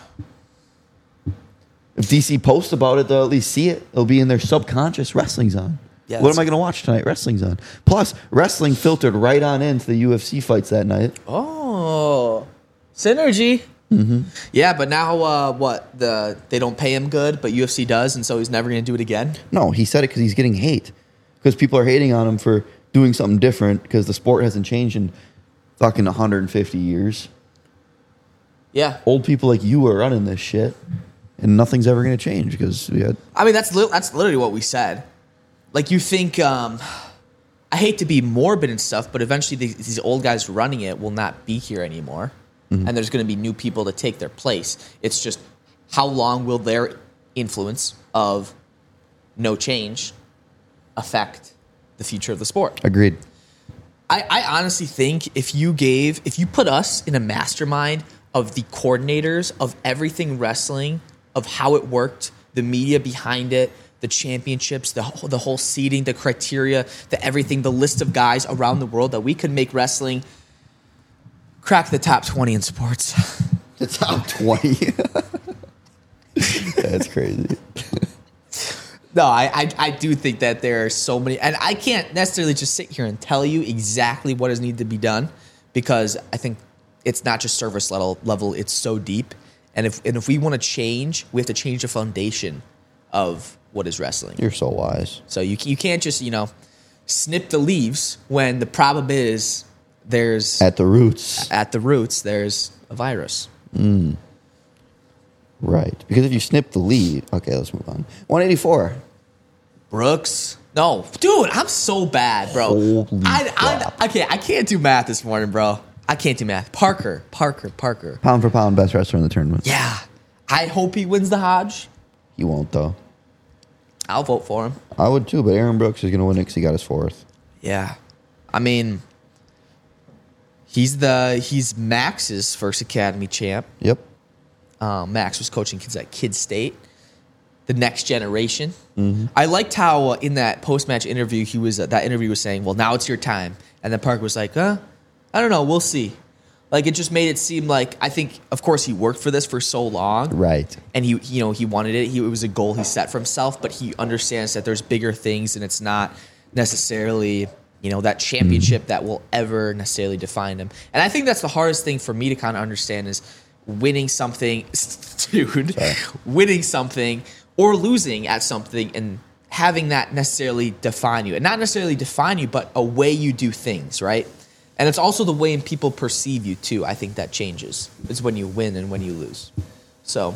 Speaker 2: If DC posts about it, they'll at least see it. It'll be in their subconscious. Wrestling's on. Yeah, what am I going to watch tonight? Wrestling's on. Plus, wrestling filtered right on into the UFC fights that night.
Speaker 1: Oh, synergy.
Speaker 2: Mm-hmm.
Speaker 1: Yeah, but now they don't pay him good, but UFC does, and so he's never going to do it again?
Speaker 2: No, he said it because he's getting hate. Because people are hating on him for doing something different because the sport hasn't changed in fucking 150 years.
Speaker 1: Yeah.
Speaker 2: Old people like you are running this shit. And nothing's ever going to change because we had...
Speaker 1: I mean, that's literally what we said. Like, you think... I hate to be morbid and stuff, but eventually these old guys running it will not be here anymore. Mm-hmm. And there's going to be new people to take their place. It's just, how long will their influence of no change affect the future of the sport?
Speaker 2: Agreed.
Speaker 1: I honestly think if you put us in a mastermind of the coordinators of everything wrestling, of how it worked, the media behind it, the championships, the whole seeding, the criteria, the everything, the list of guys around the world, that we could make wrestling crack the top 20 in sports.
Speaker 2: The top 20? That's crazy.
Speaker 1: No, I do think that there are so many, and I can't necessarily just sit here and tell you exactly what is needed to be done, because I think it's not just service level, it's so deep. And if we want to change, we have to change the foundation of what is wrestling.
Speaker 2: You're so wise.
Speaker 1: So you can't just, snip the leaves when the problem is there's
Speaker 2: At the roots.
Speaker 1: There's a virus.
Speaker 2: Right. Because if you snip the leaf. Okay, let's move on. 184.
Speaker 1: Brooks. No, dude, I'm so bad, bro.
Speaker 2: Holy crap.
Speaker 1: I can't do math this morning, bro. I can't do math. Parker.
Speaker 2: Pound for pound, best wrestler in the tournament.
Speaker 1: Yeah. I hope he wins the Hodge.
Speaker 2: He won't, though.
Speaker 1: I'll vote for him.
Speaker 2: I would, too, but Aaron Brooks is going to win it because he got his 4th.
Speaker 1: Yeah. I mean, he's Max's first Academy champ.
Speaker 2: Yep.
Speaker 1: Max was coaching kids at Kid State. The next generation.
Speaker 2: Mm-hmm.
Speaker 1: I liked how in that post-match interview, that interview was saying, well, now it's your time. And then Parker was like, I don't know, we'll see. Like, it just made it seem like, I think, of course, he worked for this for so long.
Speaker 2: Right.
Speaker 1: And he wanted it. It was a goal he set for himself, but he understands that there's bigger things and it's not necessarily, that championship that will ever necessarily define him. And I think that's the hardest thing for me to kind of understand is winning something, dude, winning something or losing at something and having that necessarily define you. And not necessarily define you, but a way you do things, right? And it's also the way people perceive you, too. I think that changes. It's when you win and when you lose. So.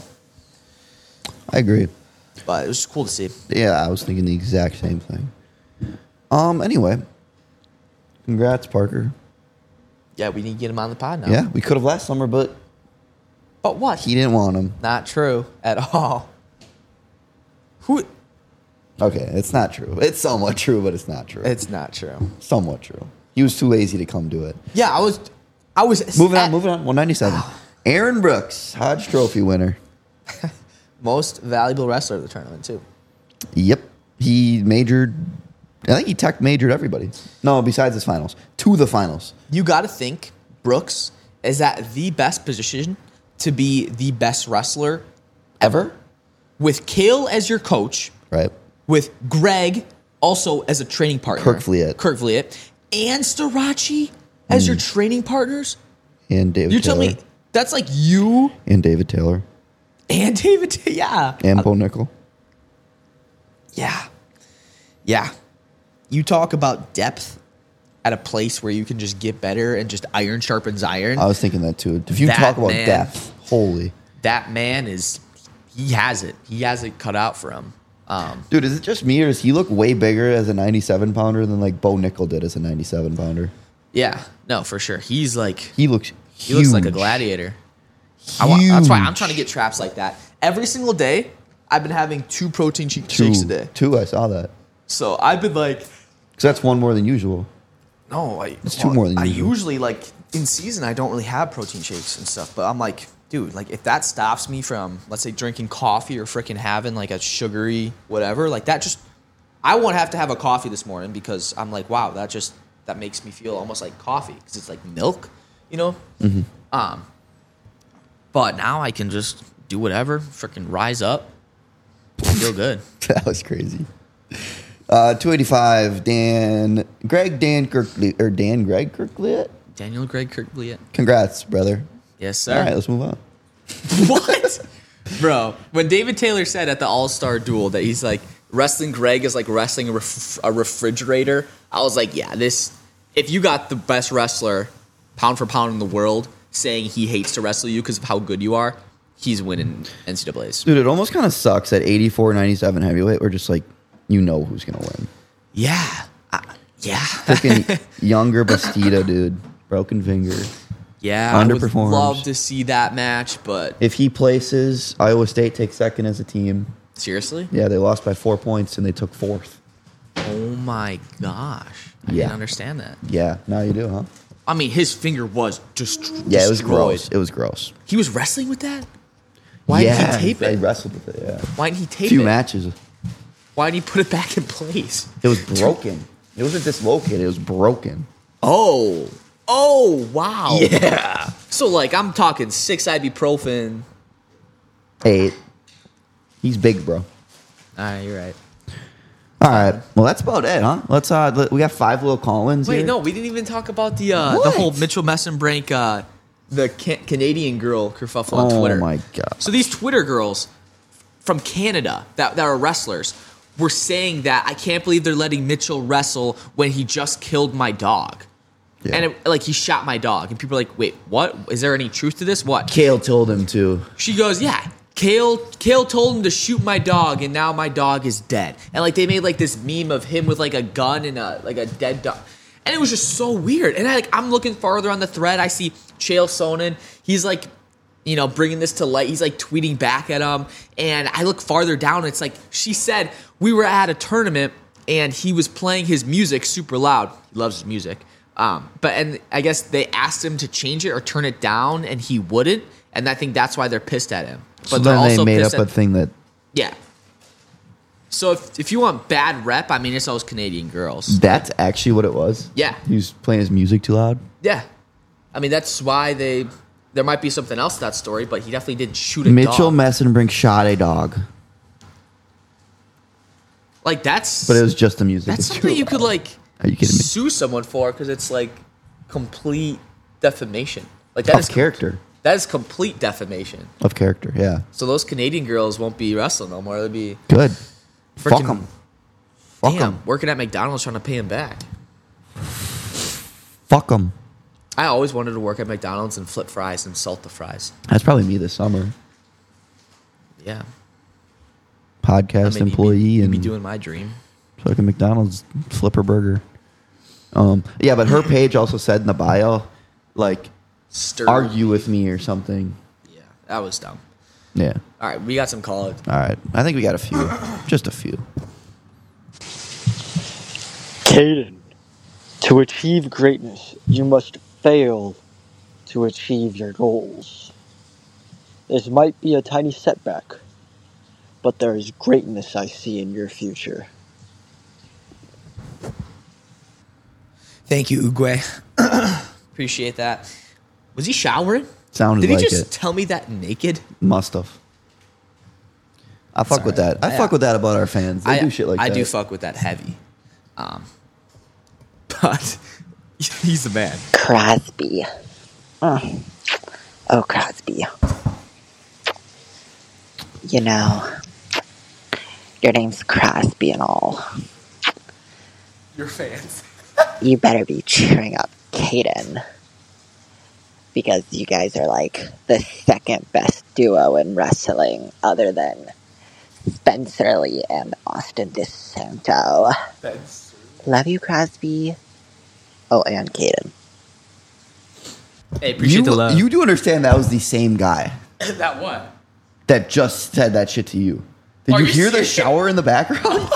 Speaker 2: I agree.
Speaker 1: But it was just cool to see.
Speaker 2: Yeah, I was thinking the exact same thing. Anyway. Congrats, Parker.
Speaker 1: Yeah, we need to get him on the pod now.
Speaker 2: Yeah, we could have last summer, but
Speaker 1: what?
Speaker 2: He didn't want him.
Speaker 1: Not true at all. Who?
Speaker 2: Okay, it's not true. It's somewhat true, but it's not true.
Speaker 1: It's not true.
Speaker 2: Somewhat true. He was too lazy to come do it.
Speaker 1: Yeah, I was
Speaker 2: moving on. 197. Aaron Brooks, Hodge Trophy winner.
Speaker 1: Most valuable wrestler of the tournament, too.
Speaker 2: Yep. He majored. I think he tech majored everybody. No, besides his finals. To the finals.
Speaker 1: You got to think Brooks is at the best position to be the best wrestler ever. With Kale as your coach.
Speaker 2: Right.
Speaker 1: With Greg also as a training partner.
Speaker 2: Kirk Fleet.
Speaker 1: And Starachi as your training partners.
Speaker 2: And David Taylor.
Speaker 1: You're telling me that's like you.
Speaker 2: And David Taylor.
Speaker 1: And David Taylor, yeah.
Speaker 2: And Bo Nickel.
Speaker 1: Yeah. Yeah. You talk about depth at a place where you can just get better and just iron sharpens iron.
Speaker 2: I was thinking that too. If you talk about depth, holy.
Speaker 1: That man he has it. He has it cut out for him.
Speaker 2: Dude, is it just me or does he look way bigger as a 97-pounder than like Bo Nickel did as a 97-pounder?
Speaker 1: Yeah. No, for sure. He looks
Speaker 2: huge.
Speaker 1: like a gladiator. That's why I'm trying to get traps like that. Every single day, I've been having 2 protein shakes a day.
Speaker 2: 2, I saw that.
Speaker 1: So I've been like...
Speaker 2: Because that's 1 more than usual.
Speaker 1: No,
Speaker 2: it's 2 more than usual.
Speaker 1: I usually, in season, I don't really have protein shakes and stuff. But I'm like, dude, if that stops me from, let's say, drinking coffee or freaking having, a sugary whatever, that just... I won't have to have a coffee this morning because I'm like, wow, that makes me feel almost like coffee because it's like milk,
Speaker 2: Mm-hmm.
Speaker 1: But now I can just do whatever, freaking rise up, feel good.
Speaker 2: That was crazy. 285, Dan Greg Kirkliet?
Speaker 1: Daniel Greg Kirkliet.
Speaker 2: Congrats, brother.
Speaker 1: Yes, sir.
Speaker 2: All right, let's move on.
Speaker 1: What? Bro, when David Taylor said at the All-Star Duel that he's like, wrestling Greg is like wrestling a refrigerator, I was like, yeah, if you got the best wrestler, pound for pound in the world, saying he hates to wrestle you because of how good you are, he's winning NCAAs.
Speaker 2: Dude, it almost kind of sucks at 84-97 heavyweight. We're just like, who's going to win.
Speaker 1: Yeah. Yeah.
Speaker 2: Freaking younger Bastida, dude. Broken finger.
Speaker 1: Yeah,
Speaker 2: underperforms.
Speaker 1: I would love to see that match, but...
Speaker 2: If he places, Iowa State takes second as a team.
Speaker 1: Seriously?
Speaker 2: Yeah, they lost by 4 points, and they took 4th.
Speaker 1: Oh, my gosh. I didn't understand that.
Speaker 2: Yeah, now you do, huh?
Speaker 1: I mean, his finger was just
Speaker 2: Yeah, it was gross. It was gross.
Speaker 1: He was wrestling with that? Why didn't he tape it?
Speaker 2: He wrestled with it, yeah.
Speaker 1: Why didn't he tape it?
Speaker 2: Few matches.
Speaker 1: Why didn't he put it back in place?
Speaker 2: It was broken. It wasn't dislocated. It was broken.
Speaker 1: Oh, wow.
Speaker 2: Yeah.
Speaker 1: So, I'm talking 6 ibuprofen.
Speaker 2: 8. He's big, bro.
Speaker 1: All right, you're right.
Speaker 2: All right. Well, that's about it, huh? We got 5 little call-ins.
Speaker 1: Wait,
Speaker 2: here.
Speaker 1: no, we didn't even talk about the whole Mitchell Messenbrink the Canadian girl kerfuffle on Twitter.
Speaker 2: Oh my god!
Speaker 1: So these Twitter girls from Canada that are wrestlers were saying that I can't believe they're letting Mitchell wrestle when he just killed my dog. Yeah. And like he shot my dog. And people are like, wait, what? Is there any truth to this? What?
Speaker 2: Kale told him to.
Speaker 1: She goes, yeah. Kale told him to shoot my dog, and now my dog is dead. And like they made like this meme of him with like a gun and a dead dog. And it was just so weird. And I'm looking farther on the thread. I see Chael Sonnen. He's like, you know, bringing this to light. He's like tweeting back at him. And I look farther down. And it's like she said we were at a tournament and he was playing his music super loud. He loves his music. And I guess they asked him to change it or turn it down, and he wouldn't. And I think that's why they're pissed at him. But
Speaker 2: so then they made up a thing that...
Speaker 1: Yeah. So if you want bad rep, I mean, it's those Canadian girls.
Speaker 2: That's actually what it was?
Speaker 1: Yeah.
Speaker 2: He was playing his music too loud?
Speaker 1: Yeah. I mean, that's why there might be something else to that story, but he definitely didn't shoot a
Speaker 2: Mitchell
Speaker 1: dog.
Speaker 2: Messenbrink shot a dog.
Speaker 1: Like, that's...
Speaker 2: But it was just the music.
Speaker 1: That's something you could, like,
Speaker 2: are you kidding me?
Speaker 1: Sue someone for, because it's, like, complete defamation. Like that
Speaker 2: of
Speaker 1: is
Speaker 2: character.
Speaker 1: That is complete defamation.
Speaker 2: Of character, yeah.
Speaker 1: So those Canadian girls won't be wrestling no more. They'll be...
Speaker 2: Good. Fuck them.
Speaker 1: Fuck them. Working at McDonald's trying to pay him back.
Speaker 2: Fuck them.
Speaker 1: I always wanted to work at McDonald's and flip fries and salt the fries.
Speaker 2: That's probably me this summer.
Speaker 1: Yeah.
Speaker 2: Podcast employee
Speaker 1: you'd
Speaker 2: and
Speaker 1: be doing my dream.
Speaker 2: Fucking McDonald's flipper burger. Yeah, but her page also said in the bio, like, argue with me or something.
Speaker 1: Yeah, that was dumb.
Speaker 2: Yeah.
Speaker 1: All right, we got some call-outs.
Speaker 2: All right, I think we got a few, just a few.
Speaker 3: Caden, to achieve greatness, you must fail to achieve your goals. This might be a tiny setback, but there is greatness I see in your future.
Speaker 1: Thank you, Uguay. Appreciate that. Was he showering?
Speaker 2: Sounded like it.
Speaker 1: Did he just tell me that naked?
Speaker 2: Must have. I fuck with that. I fuck with that about our fans. They do shit like that.
Speaker 1: I do fuck with that heavy. But he's the man.
Speaker 4: Crosby. Oh, Crosby. You know, your name's Crosby and all.
Speaker 1: Your fans.
Speaker 4: You better be cheering up Caden. Because you guys are like the second best duo in wrestling other than Spencer Lee and Austin DeSanto. Love you, Crosby. Oh, and Caden.
Speaker 1: Hey, appreciate the love.
Speaker 2: You do understand that was the same guy.
Speaker 1: That what?
Speaker 2: That just said that shit to you. Did you hear the shower in the background?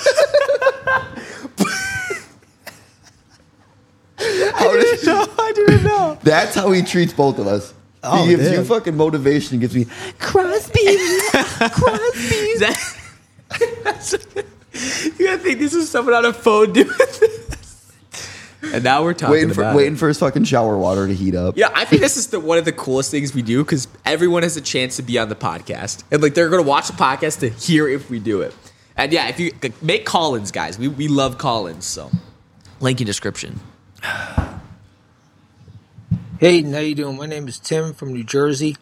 Speaker 1: I didn't know.
Speaker 2: That's how he treats both of us.
Speaker 1: Oh,
Speaker 2: he gives you fucking motivation. He gives me, Crosby, Crosby.
Speaker 1: You gotta think this is someone on a phone doing this. And now we're talking
Speaker 2: waiting for his fucking shower water to heat up.
Speaker 1: Yeah, I think this is one of the coolest things we do because everyone has a chance to be on the podcast. And like they're gonna watch the podcast to hear if we do it. And yeah, if you make call-ins, guys. We love call-ins, so link in description.
Speaker 5: Hayden, how you doing? My name is Tim from New Jersey.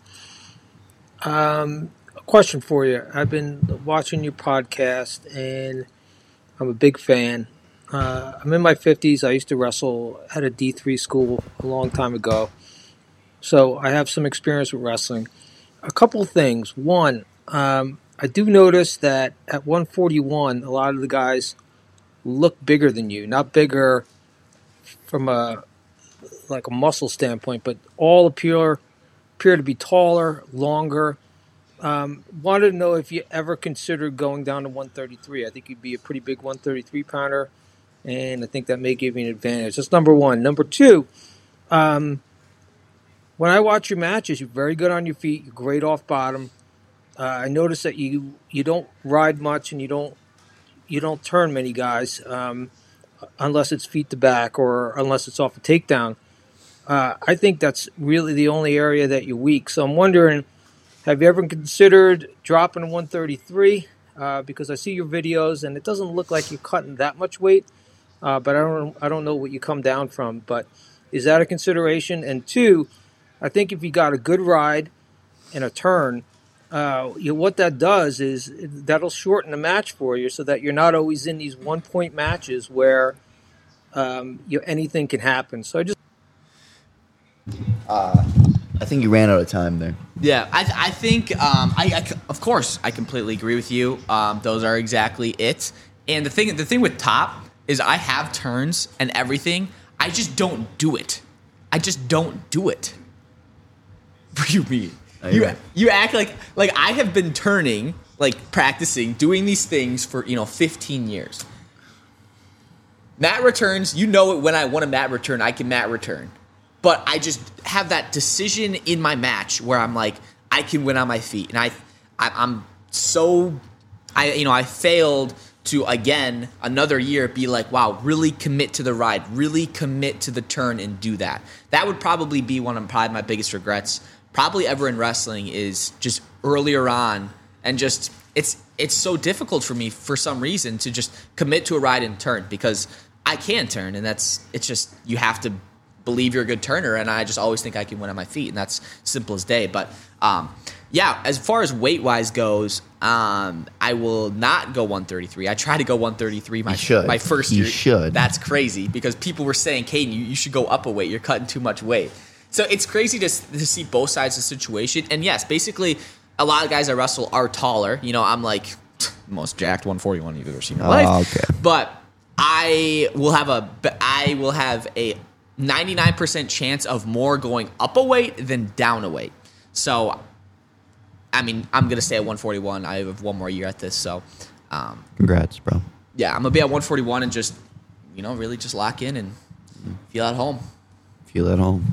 Speaker 5: A question for you. I've been watching your podcast, and I'm a big fan. I'm in my 50s. I used to wrestle at a D3 school a long time ago, so I have some experience with wrestling. A couple of things. One, I do notice that at 141, a lot of the guys look bigger than you. Not bigger from a muscle standpoint, but all appear to be taller, longer. Wanted to know if you ever considered going down to 133. I think you'd be a pretty big 133 pounder, and I think that may give you an advantage. That's number one. Number two, when I watch your matches, you're very good on your feet. You're great off bottom. I notice that you don't ride much and you don't turn many guys unless it's feet to back or unless it's off a takedown. I think that's really the only area that you're weak. So I'm wondering, have you ever considered dropping to 133? Because I see your videos and it doesn't look like you're cutting that much weight. But I don't know what you come down from. But is that a consideration? And two, I think if you got a good ride and a turn, what that does is that'll shorten the match for you so that you're not always in these 1-point matches where anything can happen. So
Speaker 2: I think you ran out of time there.
Speaker 1: Yeah, I think, of course, I completely agree with you. Those are exactly it. And the thing with top is I have turns and everything. I just don't do it. I just don't do it. What do you mean? You act like I have been turning, like practicing, doing these things for 15 years. Mat returns, when I want a mat return, I can mat return. But I just have that decision in my match where I'm like, I can win on my feet, and I failed to again another year be like, wow, really commit to the ride, really commit to the turn, and do that. That would probably be one of my biggest regrets, probably ever in wrestling, is just earlier on, and just it's so difficult for me for some reason to just commit to a ride and turn, because I can turn, and it's just you have to believe you're a good turner, and I just always think I can win on my feet, and that's simple as day. But as far as weight wise goes, I will not go 133. I tried to go 133 my first year.
Speaker 2: You should.
Speaker 1: That's crazy, because people were saying, Caden, you should go up a weight. You're cutting too much weight. So it's crazy to see both sides of the situation. And yes, basically, a lot of guys I wrestle are taller. I'm like the most jacked 141 you've ever seen in your life.
Speaker 2: Okay.
Speaker 1: But I will have a 99% chance of more going up a weight than down a weight. So, I mean, I'm going to stay at 141. I have one more year at this. So,
Speaker 2: congrats, bro.
Speaker 1: Yeah, I'm going to be at 141 and just, really just lock in and feel at home.
Speaker 2: Feel at home.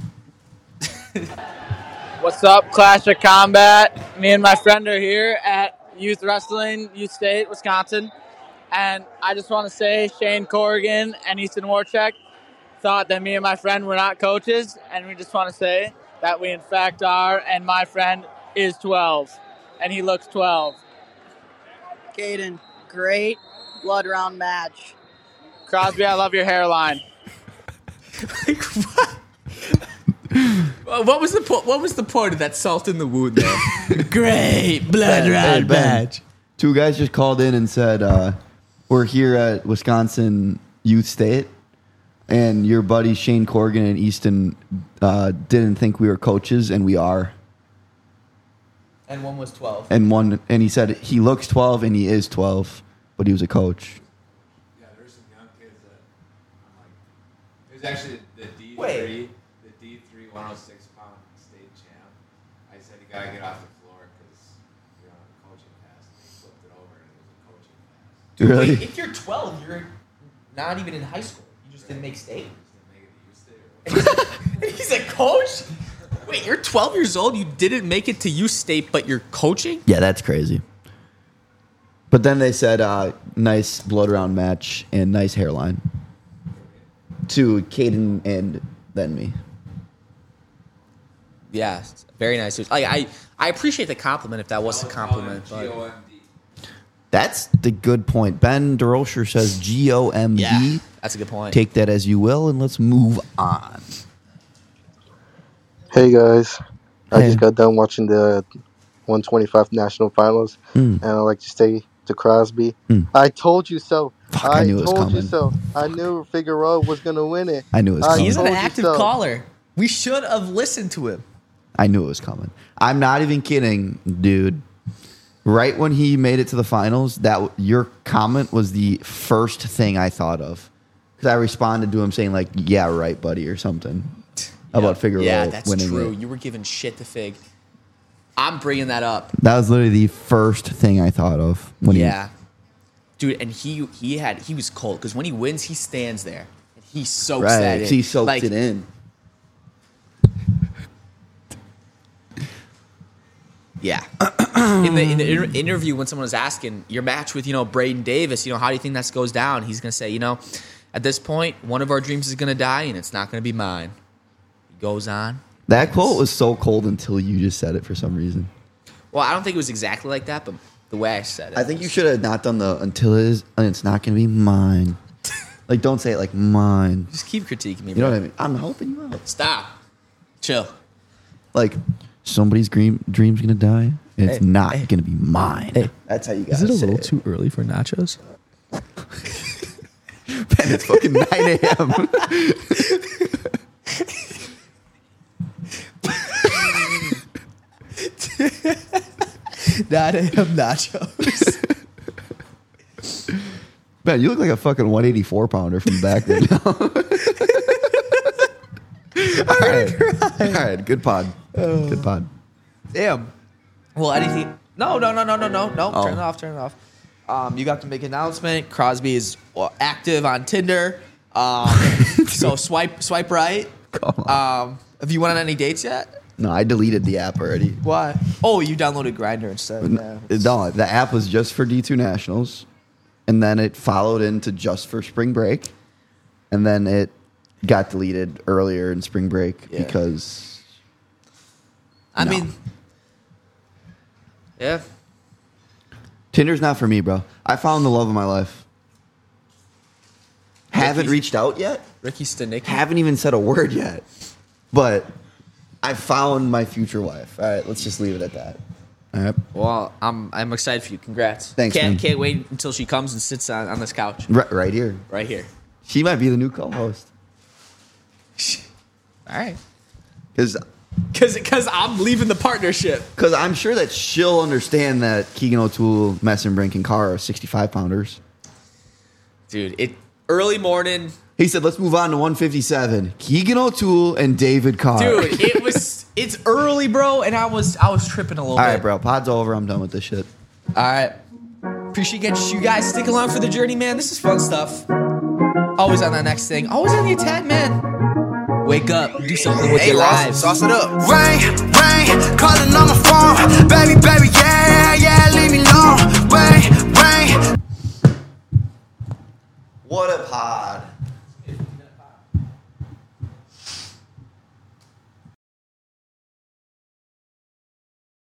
Speaker 6: What's up, Clash of Combat? Me and my friend are here at Youth Wrestling, Youth State, Wisconsin. And I just want to say Shane Corrigan and Easton Warchek thought that me and my friend were not coaches, and we just want to say that we in fact are, and my friend is 12, and he looks 12.
Speaker 7: Caden, great blood round match.
Speaker 6: Crosby, I love your hairline.
Speaker 1: Like, what? What was the point of that salt in the wound there? Great blood round match.
Speaker 2: Two guys just called in and said, we're here at Wisconsin Youth State, and your buddies Shane Corrigan and Easton didn't think we were coaches, and we are.
Speaker 1: And one was 12.
Speaker 2: And he said he looks 12 and he is 12, but he was a coach.
Speaker 8: Yeah, there's some young kids that I'm like. There's actually the D3 106-pound state champ. I said you gotta get off the floor because you're on a coaching pass. And he flipped it over and it was a coaching pass.
Speaker 1: Dude,
Speaker 2: Really?
Speaker 1: wait, if you're 12, you're not even in high school. You just didn't make state. He's a coach? Wait, you're 12 years old, you didn't make it to U State, but you're coaching?
Speaker 2: Yeah, that's crazy. But then they said, nice blood round match and nice hairline. To Caden and then me.
Speaker 1: Yeah, very nice. I appreciate the compliment if that was a compliment. But
Speaker 2: That's the good point. Ben DeRocher says GOMD.
Speaker 1: yeah, that's a good point.
Speaker 2: Take that as you will, and let's move on.
Speaker 9: Hey guys, I
Speaker 2: Hey.
Speaker 9: just got done watching the 125 national finals, and I'd like to say to Crosby, I told you so.
Speaker 2: Fuck, I knew it was
Speaker 9: told you
Speaker 2: coming.
Speaker 9: so. I knew Figueroa was going to win it.
Speaker 2: I knew it was coming.
Speaker 1: He's an
Speaker 9: told you
Speaker 1: active
Speaker 9: so.
Speaker 1: caller. We should have listened to him.
Speaker 2: I knew it was coming. I'm not even kidding, dude. Right when he made it to the finals, your comment was the first thing I thought of. Because I responded to him saying, like, yeah, right, buddy, or something. About Figueroa
Speaker 1: Yeah, that's
Speaker 2: winning
Speaker 1: true.
Speaker 2: it.
Speaker 1: You were giving shit to Fig. I'm bringing that up.
Speaker 2: That was literally the first thing I thought of. When
Speaker 1: Yeah. Dude, and he was cold because when he wins, he stands there. And he soaks that in.
Speaker 2: He soaked
Speaker 1: Like,
Speaker 2: it in.
Speaker 1: Yeah. in the interview, when someone was asking your match with, Braden Davis, how do you think that goes down? He's going to say, at this point, one of our dreams is going to die and it's not going to be mine. He goes on.
Speaker 2: That quote was so cold until you just said it for some reason.
Speaker 1: Well, I don't think it was exactly like that, but the way I said it.
Speaker 2: I think you should have not done the until it is, and it's not going to be mine. Like, don't say it like mine.
Speaker 1: Just keep critiquing me,
Speaker 2: You know
Speaker 1: bro.
Speaker 2: what I mean? I'm helping you out.
Speaker 1: Stop. Chill.
Speaker 2: Like, somebody's dream's gonna die, and it's not gonna be mine.
Speaker 1: Hey,
Speaker 2: that's how you guys
Speaker 1: say it.
Speaker 2: Is it a little
Speaker 1: too early for nachos?
Speaker 2: Man, it's fucking 9 a.m.
Speaker 1: 9 a.m. nachos.
Speaker 2: Man, you look like a fucking 184 pounder from back then. All right, good pod. Good pod.
Speaker 1: Damn. Well, anything? No.
Speaker 2: Oh.
Speaker 1: Turn it off. You got to make an announcement. Crosby is active on Tinder. So swipe right.
Speaker 2: Come on.
Speaker 1: Have you went on any dates yet?
Speaker 2: No, I deleted the app already.
Speaker 1: Why? Oh, you downloaded Grindr instead. Yeah.
Speaker 2: No, the app was just for D2 Nationals, and then it followed into just for spring break, and then it got deleted earlier in spring break because.
Speaker 1: I mean, yeah.
Speaker 2: Tinder's not for me, bro. I found the love of my life. Haven't reached out yet.
Speaker 1: Ricky Stanicki.
Speaker 2: Haven't even said a word yet. But I found my future wife. All right, let's just leave it at that. All right.
Speaker 1: Well, I'm excited for you. Congrats.
Speaker 2: Thanks, man.
Speaker 1: Can't wait until she comes and sits on this couch.
Speaker 2: Right here.
Speaker 1: Right here.
Speaker 2: She might be the new co-host.
Speaker 1: All right.
Speaker 2: Because
Speaker 1: I'm leaving the partnership.
Speaker 2: Because I'm sure that she'll understand that Keegan O'Toole, Messenbrink, and Carr are 65-pounders.
Speaker 1: Dude, early morning.
Speaker 2: He said, let's move on to 157. Keegan O'Toole and David Carr.
Speaker 1: Dude, it's early, bro, and I was tripping a little bit.
Speaker 2: All right, bro. Pod's over. I'm done with this shit.
Speaker 1: All right. Appreciate you guys sticking along for the journey, man. This is fun stuff. Always on that next thing. Always on the attack, man. Wake up. Do something with your lives.
Speaker 10: Sauce it up. Rain,